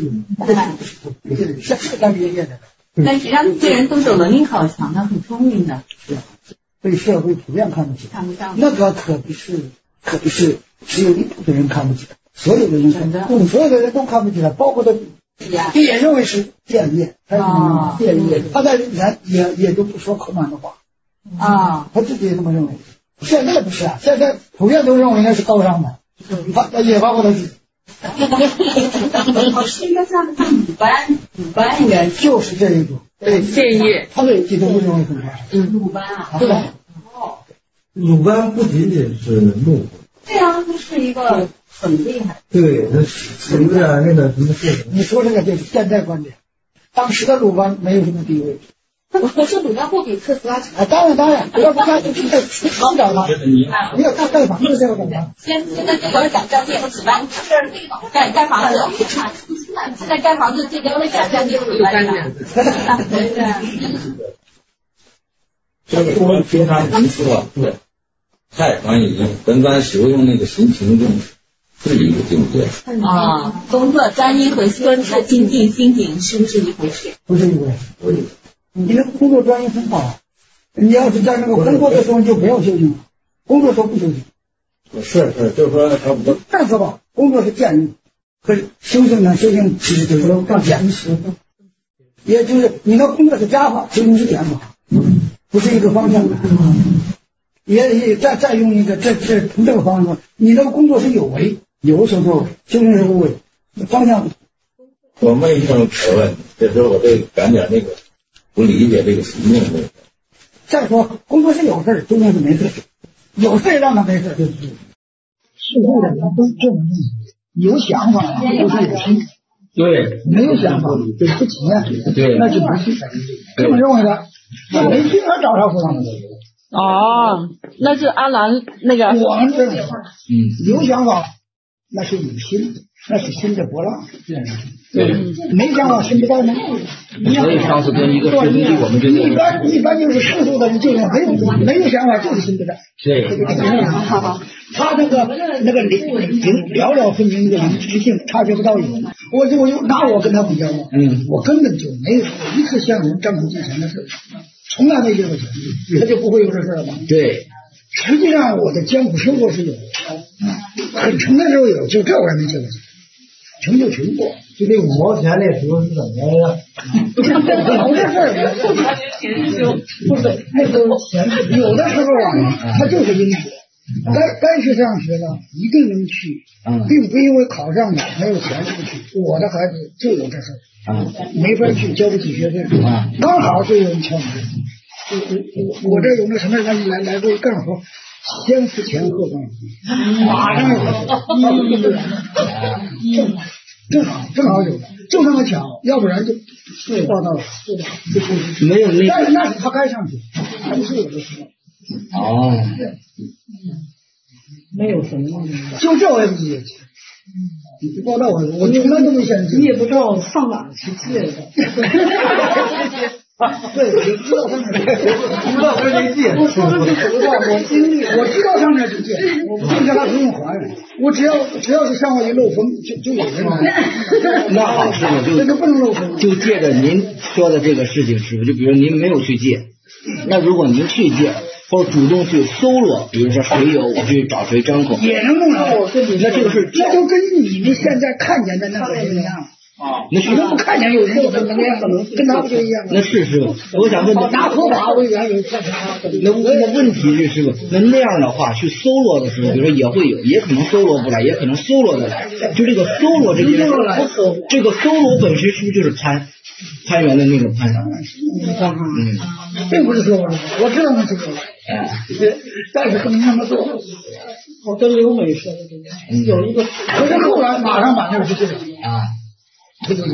是干这些的。 但实际上，这些人都是有能力好强的，很聪明的。 是被社会普遍看不起， 看不上。 那个可不是只有一部分人看不起他，所有的人都看不起他，包括他也认为是贱业，他在人也就不说口满的话啊， 他自己也这么认为。现在不是啊，现在普遍都认为那是高尚的，他也包括他自己。 应该像鲁班人就是这一种， 对，建议他的基督不认为很高尚。 鲁班啊， 对。 鲁班不仅仅是怒火， 对啊，他是一个很厉害。 对，他是有点那个什么事。 你说这个就是现代观点，当时的鲁班没有什么地位。 可是鲁班不比特斯拉强。 当然，要不他就去寻找他。你要盖房子这个干嘛？ 现在这个讲战舰和鲁班是盖房子，现在盖房子这边的讲战舰和鲁班的。 这个我平常人说，对，太欢迎本班使用那个心情中是一个境界啊。工作专一和专注精进心境是不是一回事？ 不是一回事。你那个工作专一很好，你要是在那个工作的时候就不要修行，工作时候不修行。 是，就是说差不多。 但是吧，工作是建议，可是修行其实就是更简实，也就是你的工作是加法，修行是减法，不是一个方向的。也再用一个从这个方向，你的工作是有为，有所作为，修行是无为，方向。 我问一声可问，这时候我得赶点那个不理解这个行动的。 再说工作是有事，修行是没事，有事让他没事，就是世故的人都这么认为，有想法就是有心， 对， 没有想法就不体验， 对， 那就不是这么认为的。没心他找啥不让的。 哦，那是阿兰那个。 我们这有想法，那是有心，那是心的波浪。对，没想法心不到吗？ 所以上次跟一个师兄弟，我们就一般就是世俗的人，就是没有想法，就是心不在。 对， 他那个寥寥分明的灵知性察觉不到有。我就拿我跟他比较嘛，我根本就没有一次向人挣不进钱的事，从来没挣过钱，他就不会有这事了吗？ 对。 实际上我的艰苦生活是有的，很穷的时候有，就这我还没挣过钱，穷就穷过。 就这5毛钱那时候是怎么来的？ 不是事儿，不是那时候有的时候啊，他就是因果。该去上学的一定能去，并不因为考上了没有钱不去。我的孩子就有这事儿，没法去，交不起学费，刚好就有人敲门。我这有那什么人来给我干活，先付钱后干活，马上正好有的，就那么巧，要不然就报到了， 没有但是那是他该上去，不是有的时候。 哦， 没有什么，就这我也不理解。你报道我从来都没想，你也不知道上哪去借的。对，我知道上哪去借，不知道跟谁借。我说的是实话，我经历，我知道上哪去借，我不借他不用还。我只要是上我一漏风，就有人来。 那好，师傅这个不能漏风。 就借着您说的这个事情，师傅，就比如您没有去借，那如果您去借。或者主动去搜罗，比如说谁有，我去找谁张口， 也能弄着。 那这个是， 这就跟你们现在看见的那个人一样。 那是你都不看见有人有这能量，跟他不就一样吗？ 那是师傅，我想问， 拿拖把为原有看他。 那问题是师傅，那样的话去搜罗的时候，比如说也会有，也可能搜罗不来，也可能搜罗得来。就这个搜罗这件事，这个搜罗本身是不是就是攀援的那种攀？ 并不是说我知道那是说，但是不能那么做。我跟刘美说的有一个，可是后来马上把那个事情这就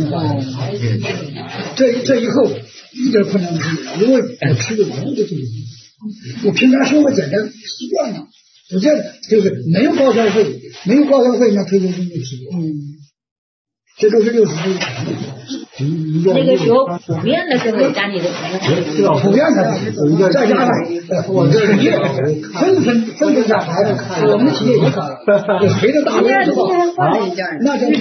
这以后一点困难没有，因为我吃的人就是我平常生活简单习惯了，我这就是没有高消费，那退休金就提。 这都是60岁。 那个时候普遍的是伟大你的朋友， 普遍的，再加上我这企业纷下来的，我们企业也搞，谁的大人知道？那就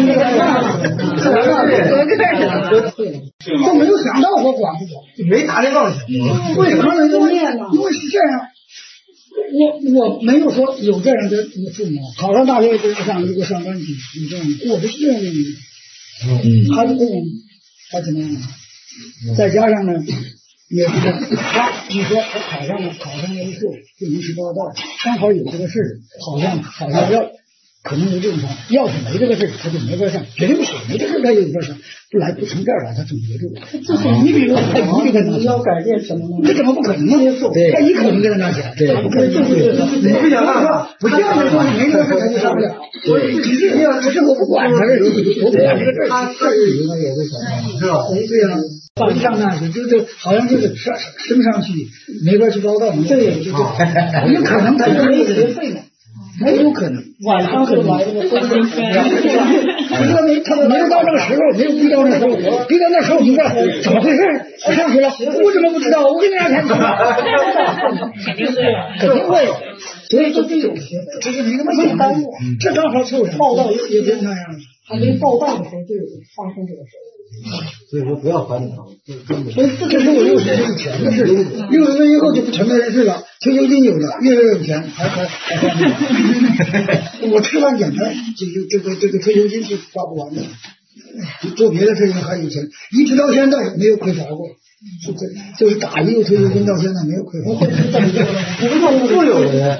都没有想到我管不管，没打电话去。为什么呢？因为是这样。我没有说有这样的父母，考上大学就上一个上班去，你这样，我不是这样的人。还是这样，还怎么样？再加上呢，也是你说他考上了一次就临时报道，刚好有这个事，好像要可能有这种情况，要是没这个事他就没法上，绝对不行，没这个事他有法上，不从这儿来他总觉住。就是你比如说他一个人要改变什么呢？这怎么不可能呢？他一可能跟他拿钱，对，你不想让不像的说没这个事他就上不了。所以你要不是我不管他这，我不管这个事，他应该也会想到，是吧？对呀，一上大学就好像这个升上去没法去报道，对，有可能他就没学费嘛。没有可能，晚上就来了，他没有到那个时候，没有逼到那时候，逼到那时候你问怎么回事？我上学了，我怎么不知道？我给你俩钱，肯定会，所以就这种学费，就是没那么简单，这刚好凑上。报道也就那样，还没报道的时候就发生这个事。 所以说不要烦恼， 这是我60岁以前的事，60岁以后就不存在这事了。退休金有了，越有钱还我吃饭简单，这个退休金是花不完的，做别的事情还有钱，一直到现在没有匮乏过。就是打一个退休金到现在没有匮乏， 富有的人，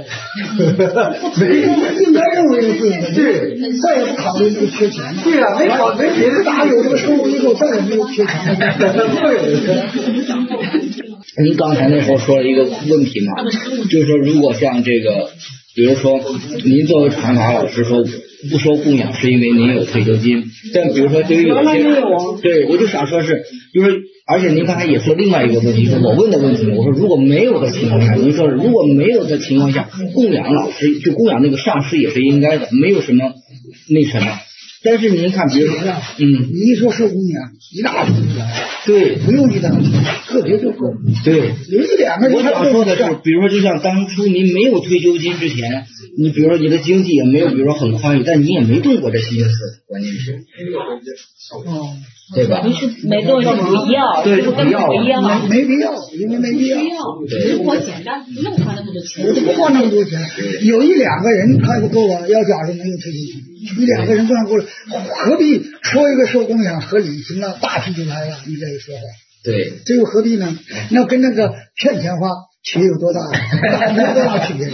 应该认为是富有的，对，再也不考虑这个缺钱了。对呀，没人打有这个收入以后再也没有缺钱了。 您刚才那时候说了一个问题嘛，就是说如果像这个，比如说您作为传法老师说不收供养是因为您有退休金，但比如说对于有些，对，我就想说是，就是而且您刚才也说另外一个问题，是我问的问题，我说如果没有的情况下，您说如果没有的情况下，供养老师就供养那个上师也是应该的，没有什么那什么。但是您看，比如说， 你一说收供养，一大笔， 对， 不用一大笔，个别就够。 对， 有一两个人。 我想说的是，比如说，就像当初您没有退休金之前，你比如说你的经济也没有，比如说很宽裕，但你也没动过这心思，关键是，对吧？ 不是没动是不要， 对，不要， 没必要，因为没必要。 生活简单，不用花那么多钱。 我就不花那么多钱，有一两个人还不够啊，要假如没有退休金，一两个人这样过来，何必说一个收供养合理？行了，大批就来了，你这一说话， 对， 这又何必呢？那跟那个骗钱花区别有多大？有多大区别？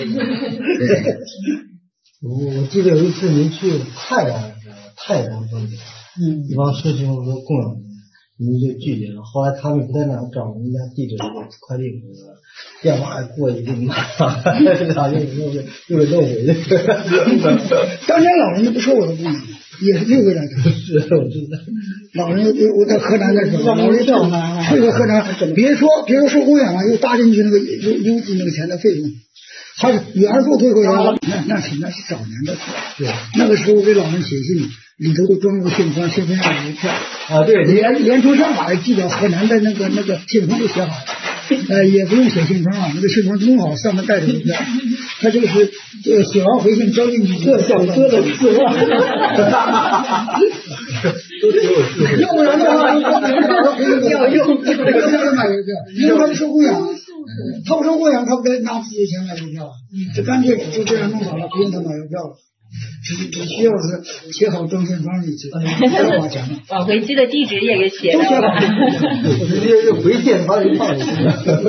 我记得有一次您去泰山风景，一帮师兄说供养您就拒绝了，后来他们不在那找人家地址快递电话过去给你打，又给弄回去。 当年老人家不收我的供养，也是这个来的。 是，我知道。 老人我在河南的时候，老人叫去了河南，别说收供养了，又搭进去那个邮寄那个钱的费用。还是原数退回来了，那是早年的事。对，那个时候给老人写信，里头都装入信封，信封上邮票啊，对，连从上海寄到河南的那个信封都写好，也不用写信封啊，那个信封弄好，上面带着邮票，他就是写完回信交进去，这小哥的字望，要不然的话要用这个买邮票，因为他不收供养。他不收供养，他不该拿自己的钱买邮票，这干脆就这样弄好了，不用他买邮票了，只需要是写好装信封里去，不要花钱了。 往回寄的地址也给写了， 直接就回电把你放进去。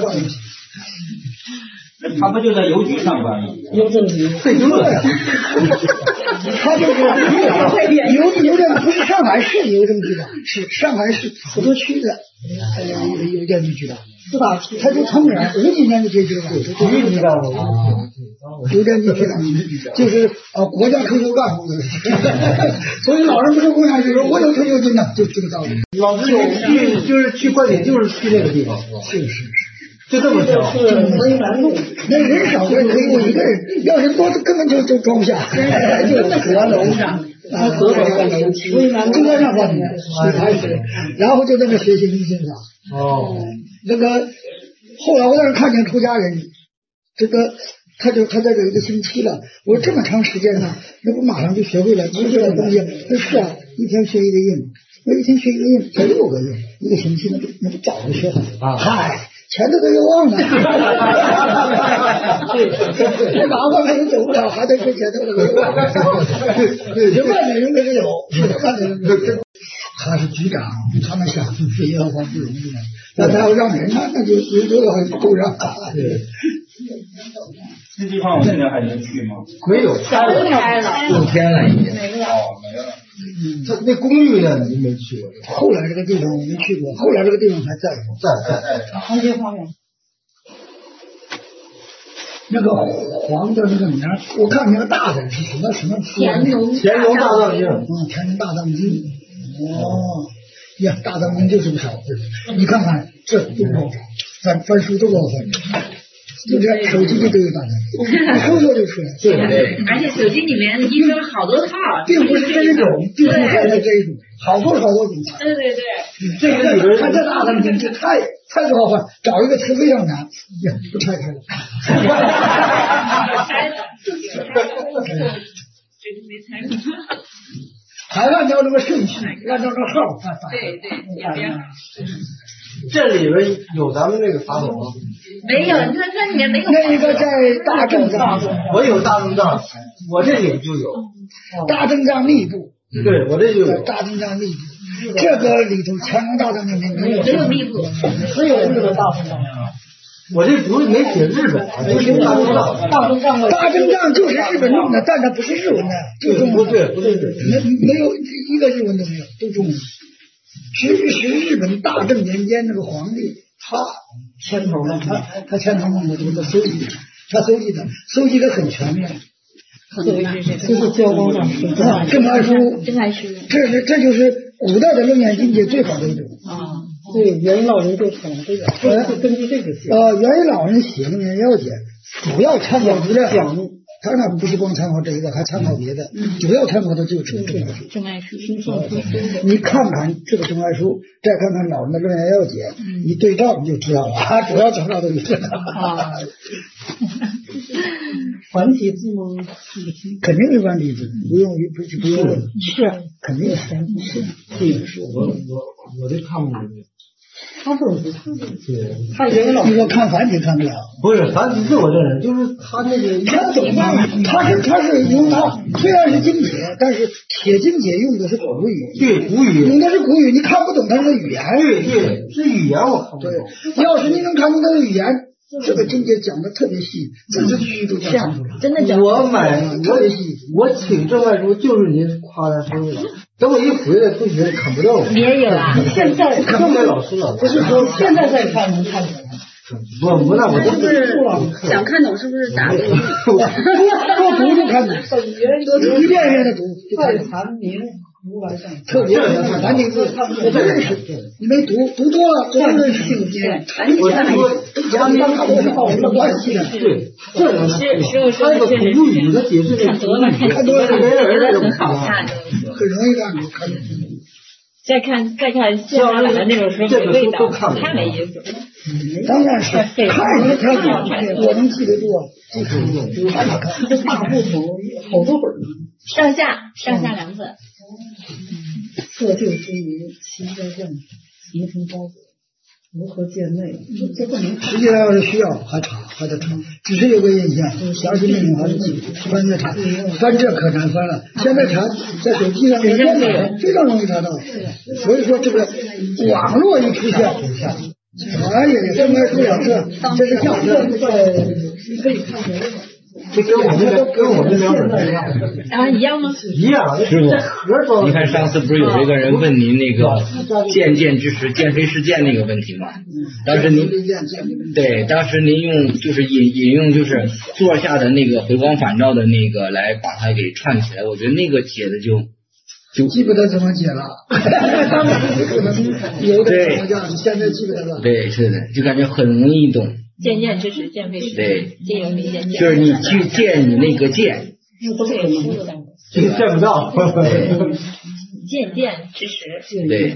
他不就在邮局上班吗？ 邮政局最多呀，他就是邮政不是上海市邮政局的，是上海市普陀区的邮政局的。是吧？他就从哪50几年就退休了，邮政局局长，就是国家退休干部的，所以老人不收供养就说我有退休金呢，就这个道理。 老师去快点就是去那个地方， 是， 就这么巧。 那人少就可以我一个人，要是多根本就装不下， 就河楼上。 中专上方面开始，然后就在那学习明星法。那个后来我在那看见出家人，这个他在这一个星期了，我说这么长时间呢，那不马上就学会了？学会了东西，那是啊，一天学一个印，那一天学一个印，才6个印，一个星期那不早就学好了。嗨。前头都又忘了，这麻烦还是走不了，还得学前头的。学外面人那个有，外面人他是局长，他们想学业话不容易的，那他要让人呢，那就都让。 那地方我现在还能去吗？ 没有， 早就开了 5天了已经。 没了。 他那公寓呢？你没去过？ 后来这个地方我没去过，后来这个地方还在。 长街花园。 那个黄的那个名，我看那个大的是什么？ 乾隆大藏经。 乾隆大藏经。呀，大藏经就是不少。你看看这多少，翻书多少翻。就这手机里都有大藏经，搜索就出来。 对，而且手机里面医生好多套， 并不是这一种，并不是这一种，好多种。 对。 这个里边看这大藏经这太不好换，找一个词非常难，不拆开了。还按照这个顺序，按照这个号发。 对。 这里边有咱们那个法宝吗？ 没有，你看这里面没有。 那个在大正藏， 我有大正藏，我这里就有大正藏密部。 对，我这就有大正藏密部。这个里头乾隆大藏经没有密部， 只有日本大正藏。 我这不是没写日本啊，就是大正藏。 大正藏就是日本用的，但它不是日文的，就中文。 不是， 没有一个日文都没有，都中文。是日本大正年间那个皇帝，他牵头了，他牵头弄的这个搜集，他搜集的很全面。 就是教光上正楷书，这就是古代的楞严经解最好的一种。 对，元因老人就讲这个，就根据这个写。 元因老人写楞严要解，主要参考资料讲。他那不是光参考这一个，还参考别的，主要参考的就是这个正爱书。 你看看这个正爱书，再看看老人的楞严要解，一对照你就知道了，主要参考都是这个。 繁体字吗？ 肯定是繁体字，不用问。 是， 肯定是。 这个是我这看不懂。 他说不看， 他你说看繁体看不了， 不是繁体字我认识，就是他那个他懂吗？他是用它，虽然是经解，但是铁经解用的是古语， 对古语， 用的是古语，你看不懂它是语言， 对，是语言我看不懂。 对，要是你能看懂它的语言，这个经解讲的特别细，字字句句都讲清楚了。 真的讲。 我请正外书就是您夸他生日了。等我一回来，同学看不到我。 也有啊， 现在看不到老师了。 不是说现在再看能看出来。 不，那我是不是想看懂？是不是打个多读就看懂，一遍一遍的读就看懂。 禅明如来藏， 特别是繁体字，我不认识，你没读多了，这都认识。 我说， 讲当考试考什么关系的？ 对，这个他那个古语的解释看多了， 看多了， 觉得很好看， 很容易让你看懂。 再看现在的那种时候没味道，太没意思。 当然是看着看着，我能记得住啊，看哪看？ 这大部头好多本呢， 上下两本。 色就之于其家正，形成包裹，如何见内？这不能。 实际上要是需要还得查，只是有个印象，详细内容还是翻阅查，翻这可难翻了。现在查在手机上面非常容易查到，所以说这个网络一出现，也正该出两个，这是相声。 你可以看见。 这跟我们这两本一样啊，一样吗？ 一样。 师傅，你看上次不是有一个人问您那个见之时见非是见那个问题吗？当时您用引用就是座下的那个回光返照的那个来把它给串起来，我觉得那个解的就记不得怎么解了，当时可能有点什么样，现在记不得了。 对，是的，就感觉很容易懂。 见之时见非是， 对， 见有明见。 就是你去见你那个见， 这个见不到。 渐渐知识。 对，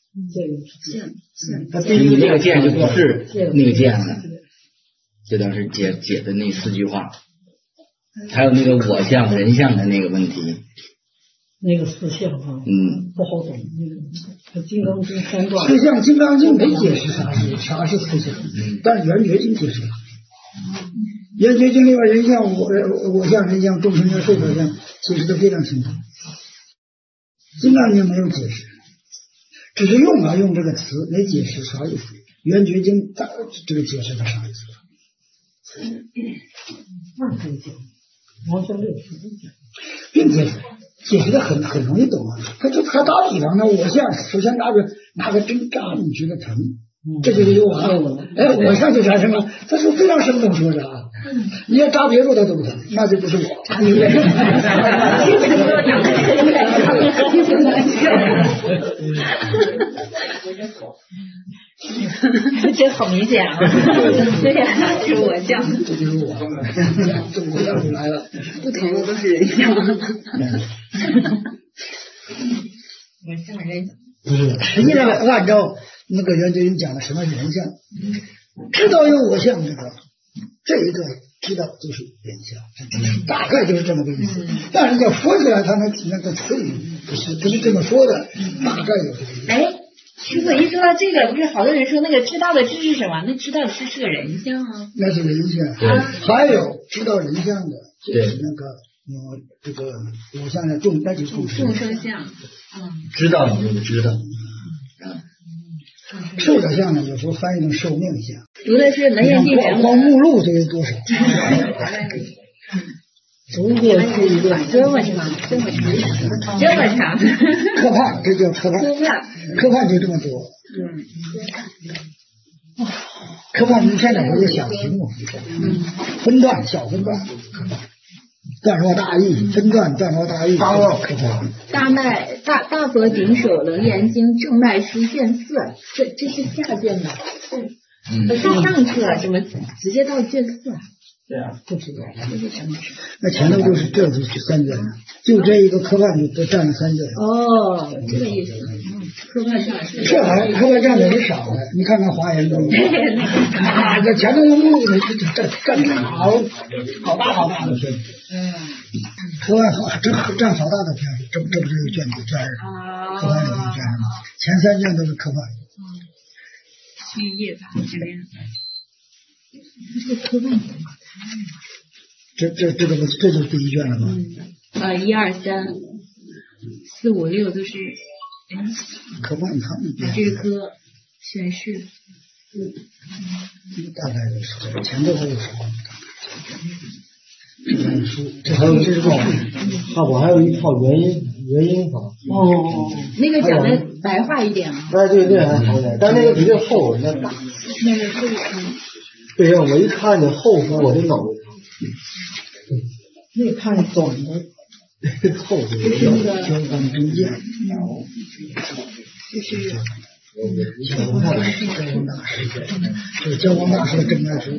你这个见就不是那个见了。这倒是解的那4句话，还有那个我相人相的那个问题。 那个四相啊，不好懂。那个金刚经3段， 四相金刚经没解释啥是四相，但是圆觉经解释了。圆觉经里边人相我相人相众生相寿者相解释的非常清楚，金刚经没有解释，只是用这个词没解释啥意思。圆觉经这个解释的啥意思？ 那可以讲，王小六并且解释的很容易懂啊。他打比方呢，我相首先拿个针扎你觉得疼，这就是有啊。我相就产生了，他是非常生动说的啊。你要扎别处他都不疼，那就不是我。 这好明显啊！对呀，就是我相， 这就是我，这我相就来了， 不同的都是人相。我相人不是，实际上按照那个圆觉经讲的什么是人相，知道有我相这一个知道就是人相，大概就是这么个意思。但是要说起来，他那个词语不是这么说的，大概有这个意思。 哎，师傅一说到这个，不是好多人说那个知道的知是什么？那知道的知是个人相啊？ 那是人相。还有知道人相的，就是那个这个我相的那就是众生相。 知道你就是知道。 寿者相呢，有时候翻译成寿命相。 读的是《楞严经》 光目录这有多少？ 中国是一个这么长， 科判，这叫科判，科判就这么多。科判你现在有个小题目，分段小分段，段落大意，分段段落大意，科判。 大佛顶首楞严经正脉书卷4，这是下卷的。上册怎么直接到卷4啊？ 对啊， 不知道这是什么？ 那前头就是3卷了，就这一个科判就占了3卷。 哦，这个意思。科判占是。 这玩意科判占的是少的，你看看华严都。这前头目录的占好大的片。科判占好大的片，这不是有卷2？科判里有卷吗？前3卷都是科判。 去页吧，这边。这个科判怎么？ 这就是第1卷了吗 ？1、2、3、4、5、6都是。 科判他们这是科选示。 大概就是前头还有什么？ 这还有这套，我还有一套元音法。 那个讲的白话一点啊。 对，还好点，但那个比这厚，那大。 那个厚。 对呀，我一看见厚时候我就脑袋疼。 那看短的。 厚的。 交换真见。 就是交光大师，就是交光大师的真脉书。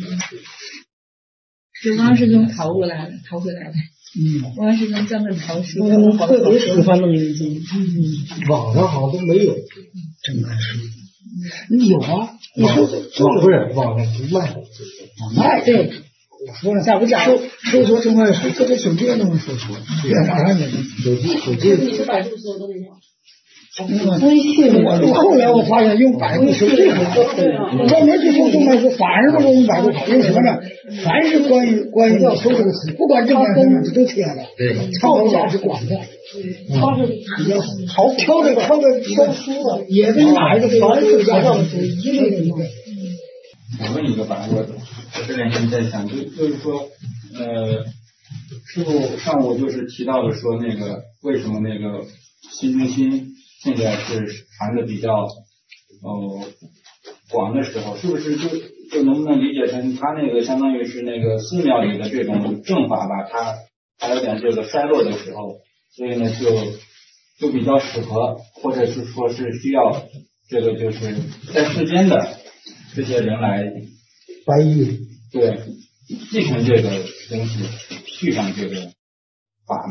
是汪师兄逃回来的。汪师兄专门逃书。 我特别喜欢楞严经。 网上好像都没有真脉书。你有啊？你说不是网上不卖。 卖对。我说了，我讲搜索真脉书，这个手机都能搜索，网上也能。手机。 你是百度搜的那种？ 微信后来我发现用百度是最好的，专门去搜真脉书，反而不如用百度好。因为什么呢？凡是关于要搜这个词，不管正面负面，这都贴了。 对， 参考价值广泛。 它是比较好挑这个挑书的，也跟哪一个凡是加上的书一类的一个。 我问一个吧，我这两天在想，就是说，师傅上午就是提到了说那个为什么那个新中心现在是传的比较广的时候，是不是就能不能理解成他那个相当于是那个寺庙里的这种正法吧，它还有点这个衰落的时候，所以呢就比较适合，或者是说是需要这个就是在世间的这些人来翻译， 对，继承这个东西，续上这个法嘛。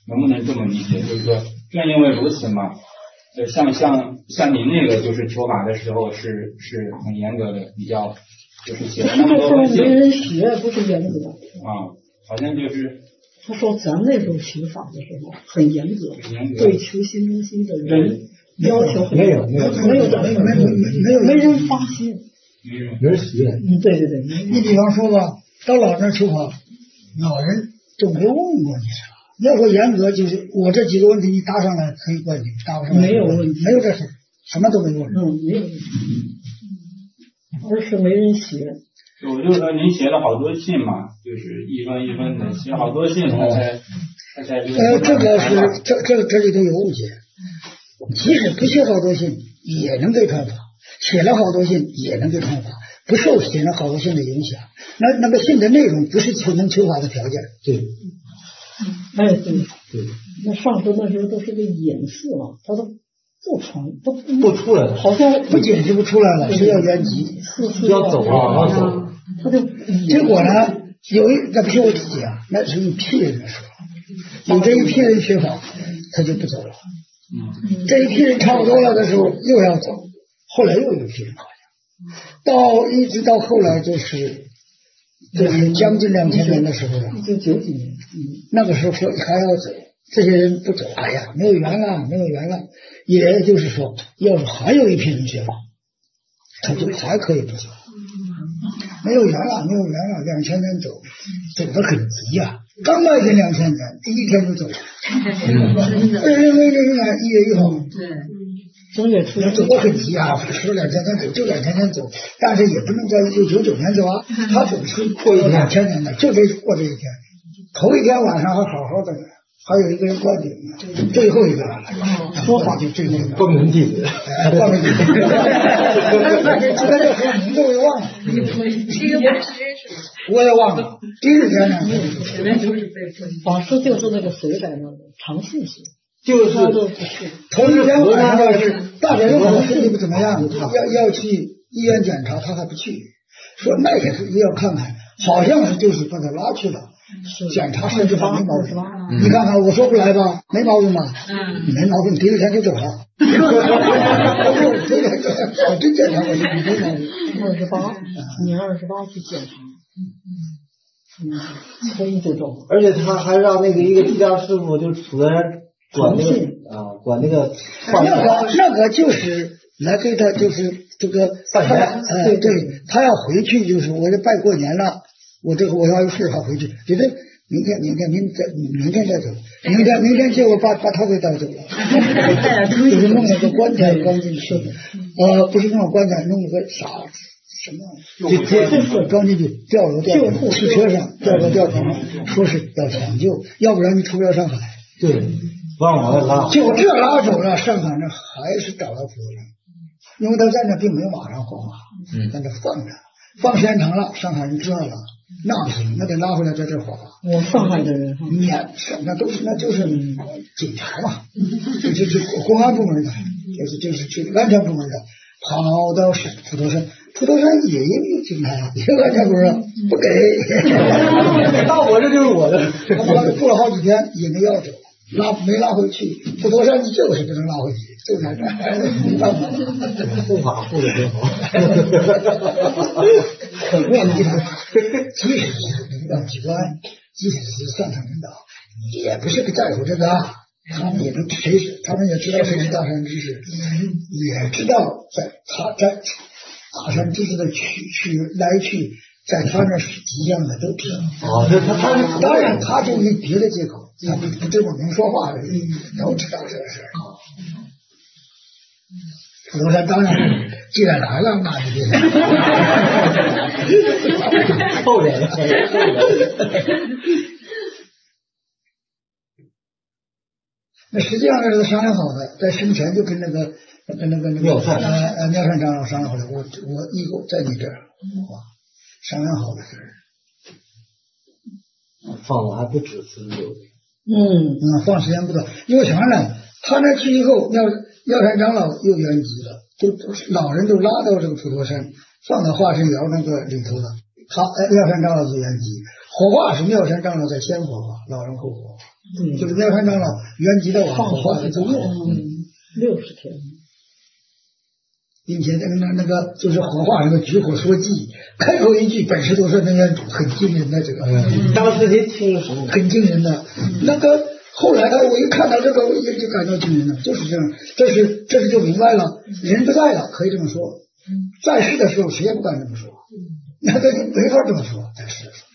能不能这么理解？就是说，正因为如此嘛，像您那个就是求法的时候是很严格的，比较就是写了那么多文没人学，不是严格啊，好像就是他说咱那时候学法的时候很严格，对求心中心的人要求很严格，没人发心， 没人学。 对对对， 你比方说吧，到老那求法，老人都没问过你啥。要说严格，就是我这几个问题你答上来可以灌顶，答不上来没有问题， 没有这事，什么都没问。 没有问题，而是没人学。 我就说您写了好多信嘛，就是一分一分的写好多信，他才这个是这里头有误解。即使不写好多信，也能被传法；写了好多信，也能被传法，不受写了好多信的影响。那个信的内容不是能求法的条件。 对。 哎，对，那上师那时候都是个隐士了，他都不传，不出来了， 好像不解释不出来了，是要原籍， 要走啊，要走。 他就结果呢，那不是我自己啊，那是一批人的时候，有这一批人学法，他就不走了。这一批人差不多了的时候又要走，后来又有一批人好像，一直到后来就是将近2000年的时候了 ，1990年， 那个时候说还要走，这些人不走，哎呀，没有缘了，也就是说，要是还有一批人学法，他就还可以不走。没有缘了，2000年走得很急呀，刚迈进2000年，第一天就走了。2001年1月1号， 对。正月初走得很急啊，说2000年走就2000年走，但是也不能在1999年走啊，他总是过2000年的，就得过这一天。头一天晚上还好好的呢，还有一个人灌顶呢，最后一个说法就最后一个光明弟子， 光明弟子，那叫什么名字我也忘了，我也忘了。第二天呢， 法师就是那个谁在那个长信寺。 就是头一天晚上要是大点人可能身体不怎么样，要去医院检查，他还不去，说那个也要看看，好像是就是把他拉去了，检查身体上没毛病。你看看我说不来吧，没毛病吧？没毛病，第二天就走了。我真检查过，没毛病。 年28去检查。所以就走了。 而且他还让那个一个地下师傅就负责管那个那个就是来给他就是这个对，他要回去就是我这拜过年了，我要有事还回去，觉得明天再走，明天结果把他给带走了，就是弄了个棺材装进去，不是弄了棺材，弄了个啥什么装进去，吊汽车上吊到吊床上，说是要抢救，要不然你出不了上海。 对，往外拉， 就这拉走了，上海那还是找到普陀山，因为他在那并没有马上火化，在那放着，放时间长了，上海人知道了，那不行，那得拉回来在这火化。 我上海的人哈， 那就是警察嘛，就是公安部门的，就是安全部门的，跑到普陀山。普陀山也有警察，也有安全部门不给， 到我这就是我的， 过了好几天也没要走。没拉回去，普陀山就是不能拉回去，就在这儿，没办法。 护法护的真好， 很愿意。即使是领导机关，即使是上层领导，也不是不在乎这个，他们也知道谁是大善知识，也知道在大善知识的来去，在他那是极限的都知道。当然他就以别的借口。他不这么能说话而已，都知道这个事儿。普陀山当然，既然来了，那就对了。 臭人了。 那实际上这是商量好的，在生前就跟那个妙善长老商量好的，我以后在你这儿，商量好的事儿。 放了还不止46年。 放时间不短，因为啥呢？他那去以后，妙山长老又圆寂了，老人都拉到这个普陀山，放到化身窑那个里头了。妙山长老就圆寂，火化是妙山长老在先火化，老人后火化。 就是妙山长老圆寂的晚火化的 60天。 并且那个就是火化那个举火说祭，开口一句本是多说能源主，很惊人的这个，当时也听很惊人的。那个后来我一看到这个，我也就感到惊人了，就是这样，这是就明白了，人不在了可以这么说，在世的时候谁也不敢这么说，那个没法这么说，在世的时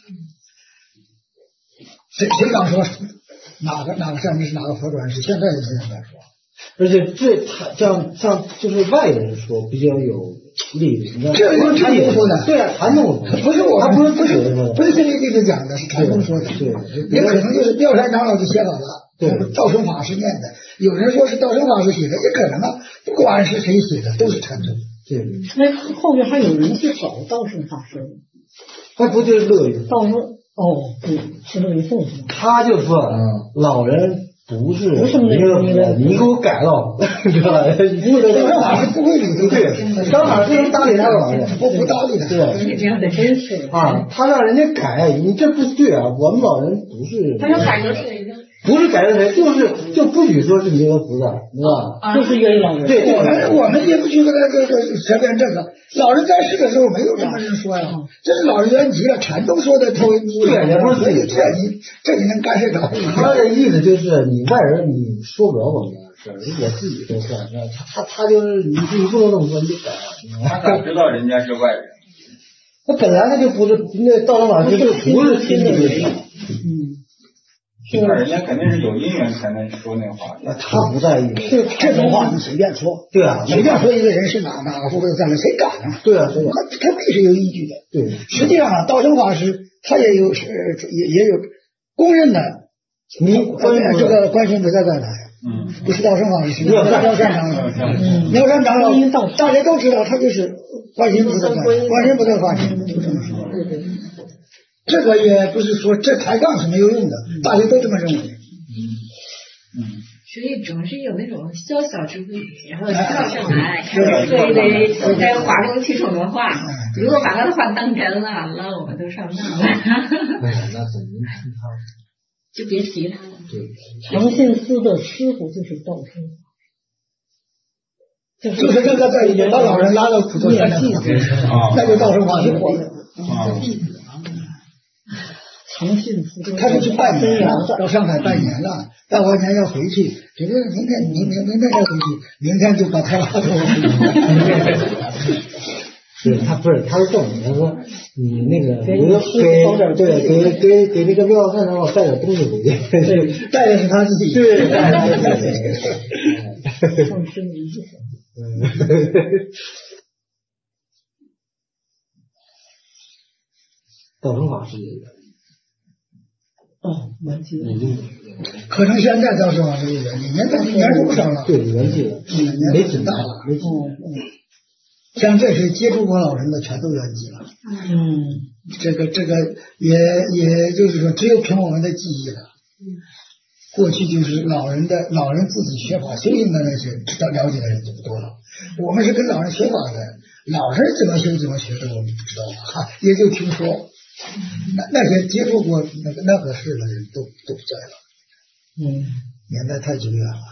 候，谁敢说哪个善知识哪个佛转世？现在也没人敢说。 而且这像就是外人说比较有力度， 这是禅宗说的， 对啊，禅宗不是我， 他不是心理弟子讲的，是禅宗说的， 对， 也可能就是妙山长老就写好了，对，道生法师念的，有人说是道生法师写的，也可能啊，不管是谁写的，都是禅宗。 对， 那后面还有人去找道生法师， 那不就是乐云？ 道生对，是乐云凤是吧？ 他就说，老人。不是那个， 你给我改了，知道吧？ 道生法师不会理对，当然不能搭理他老人， 不搭理他。 对， 你这样的真是啊，他让人家改，你这不对啊！我们老人不是， 他要改成谁呢？ 不是改成谁，就不许说是弥勒菩萨，知道吧？ 就是愿意老人。 对，我们也不去跟他随便这个。老人在世的时候没有这么人说呀，这是老人圆寂了，禅宗说的头对， 也不是所以这你能干涉着？ 他的意思就是你外人你说不了我们的事儿，我自己说算。他就是你不能这么说，你就改。 他咋知道人家是外人？ 他本来他就不是那道生法师就不是亲的人。 那人家肯定是有因缘才能说那话。 他不在意， 这种话你随便说， 对啊， 随便说一个人是哪个或者在哪，谁敢啊？ 对啊， 他必是有依据的。 对， 实际上啊，道生法师他也有公认的。这个观世音菩萨在哪呀？不是道生法师，是妙山长老。妙山长老大家都知道，他就是观世音菩萨在哪，观世音菩萨法身，就这么说。这个也不是说这抬杠是没有用的，大家都这么认为。 所以总是有那种小小之物，然后跳上来，说一堆还有哗众取宠的话。如果把他的话当真了，那我们都上当了。 哎呀，那怎么能听他？ 就别提他了。 对， 长信寺的师傅就是道生。 就是那个在把老人拉到普陀山的，那就道生法师活的。 长信寺， 他是去拜年了，到上海拜年了，拜完年要回去，觉得明天再回去，明天就把他拉走。 是他不是，他是这么，他说你那个给那个妙山长老带点东西回去， 带的是他自己， 对， 放生一次。 道生法师也有。 圆寂可能现在道生法师圆寂，年数不少了， 对，圆寂了， 年纪大了，像这些接触过老人的全都圆寂了。这个也就是说，只有凭我们的记忆了。过去就是老人自己学法修行的那些知道了解的人就不多了。我们是跟老人学法的，老人怎么修怎么学的我们不知道了，也就听说。那些接触过那个事的人都不在了。年代太久远了。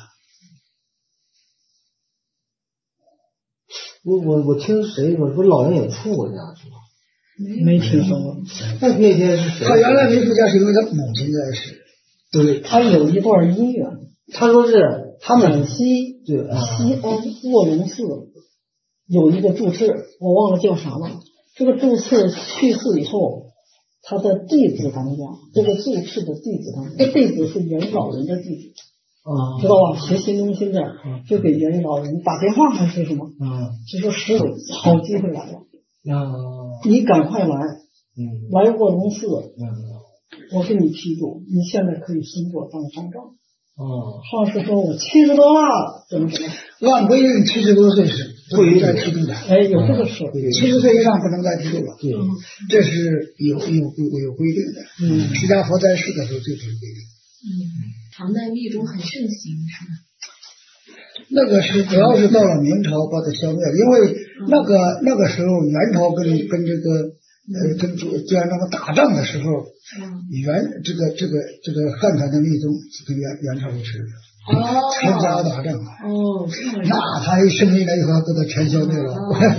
我听谁说老人也出过家是吧？ 没听说过。 那天是谁？ 他原来没出家是因为他母亲在世。 对，他有一段姻缘。 他说是他们西安卧龙寺有一个住持，我忘了叫啥了。这个住持去世以后，他的弟子当家，这个住持的弟子当家，这弟子是元老人的弟子。知道吧？学习中心这儿就给元老人打电话还是什么？就说师傅，好机会来了，你赶快来，来卧龙寺，我给你批注，你现在可以升座当方丈。上师说我70多了，怎么说？ 按规定70多岁是不能再剃度的。 有这个事 ，70岁以上不能再剃度了。对，这是有规定的。释迦佛在世的时候就这个规定。 唐代密宗很盛行，是吗？ 那个是主要是到了明朝把它消灭了，因为那个时候元朝跟这个跟朱元璋打仗的时候，这个汉朝的密宗跟元朝是参加打仗那他一胜利了以后，给他全消灭了，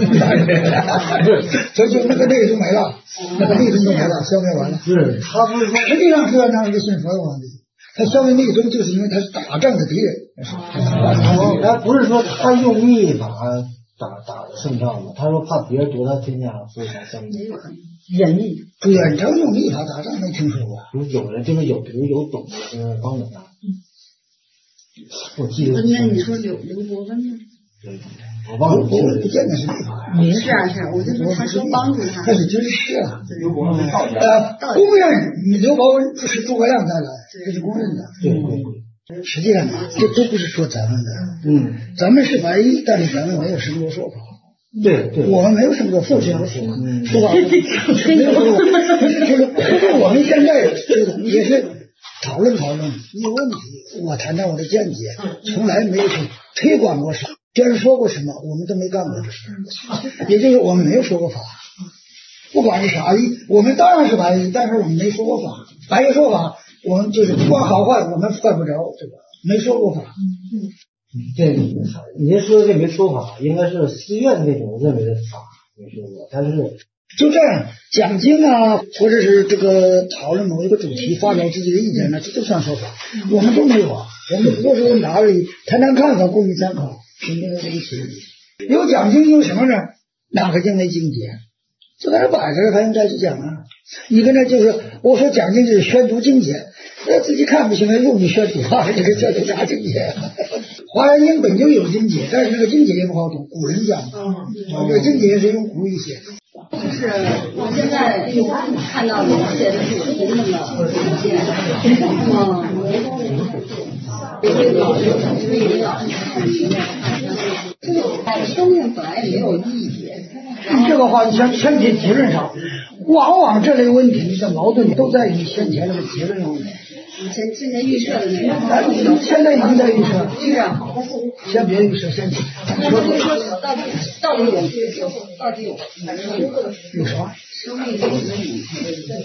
所以就那个内宗没了，那个内宗都没了，消灭完了。 是他不是说， 实际上朱元璋是个信佛的皇帝，他消灭内宗就是因为他是打仗的敌人。 他不是说他用秘法打的胜仗嘛，他说怕别人夺他天下，所以才消灭。 演绎朱元璋用秘法打仗没听说过。 有人就是有读有懂的帮着他。我记得。 那你说刘伯温呢？ 我忘了， 不见得是秘法。 是啊，我就说他说帮助他。 他是军师啊。刘伯温公认刘伯温是诸葛亮带来，这是公认的。 对。 实际上这都不是说咱们的，咱们是白衣，但是咱们没有什么说法。 对， 我们没有什么个复杂的说法，没有就是我们现在也是讨论一个问题，我谈谈我的见解，从来没有去推广过什么，别人说过什么，我们都没干过这事，也就是我们没有说过法，不管是啥意，我们当然是白衣，但是我们没说过法，白衣说法，我们就是不管好坏，我们犯不着这个，没说过法。 这您说的这没说法，应该是寺院那种认为的法没说过，但是就这样讲经啊，或者是这个讨论某一个主题，发表自己的意见呢，这就算说法。我们都没有啊，我们不过是问答而已，谈谈看法，供你参考，是没有这个区别。有讲经有什么呢？哪个经没经解？就在这摆着，他应该去讲啊。你跟他就是我说讲经就是宣读经解，自己看不行，用你宣读啊，这个叫做啥经解？华严经本就有经解，但是那个经解也不好懂，古人讲的，这个经解是用古语写的。 就是我现在看到你写的是真正的经解，生命本来也没有意义。 这个话先提结论上，往往这类问题的矛盾都在于先前那个结论上面。 之前预设的那个， 现在已经在预设，先别预设，先提。 那就是说，到底有啥？ 生命的意义？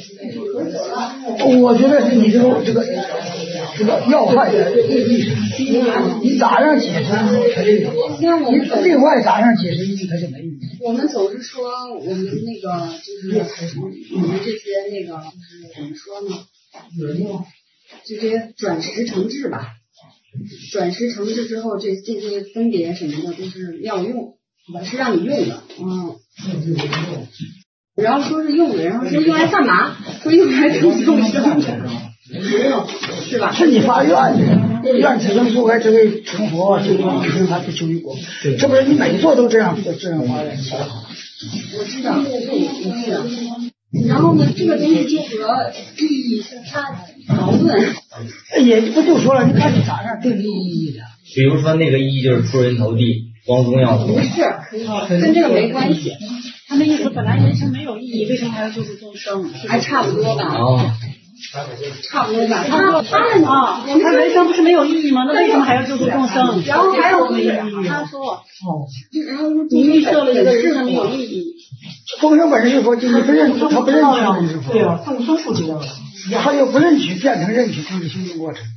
我觉得是你这个要害的意义，你咋样解释它就有，你另外咋样解释意义它就没意义。 我们总是说我们那个就是我们这些那个就是怎么说呢？就这些转识成智吧，转识成智之后，这些分别什么的都是要用，是让你用的，然后说是用的，然后说用来干嘛？说用来救众生，是吧？ 是你发愿的，愿此生不该只为成佛，救众生还不求于国。这不是你每做都这样发愿。 我知道，然后呢，这个东西就和意义相差矛盾。 也不就说了，你看你咋样定义意义的？ 比如说那个意义就是出人头地，光宗耀祖。 不是，跟这个没关系。 他那意思本来人生没有意义，为什么还要救助众生？ 还差不多吧。差不多吧。他们他人生不是没有意义吗？那为什么还要救助众生？ 然后还有没有意义。 他说，然后你预设了一个人生没有意义。 众生本身是佛，你不认他不认同是佛， 对啊，众生不知道， 他又不认取，变成认取，就是修行过程。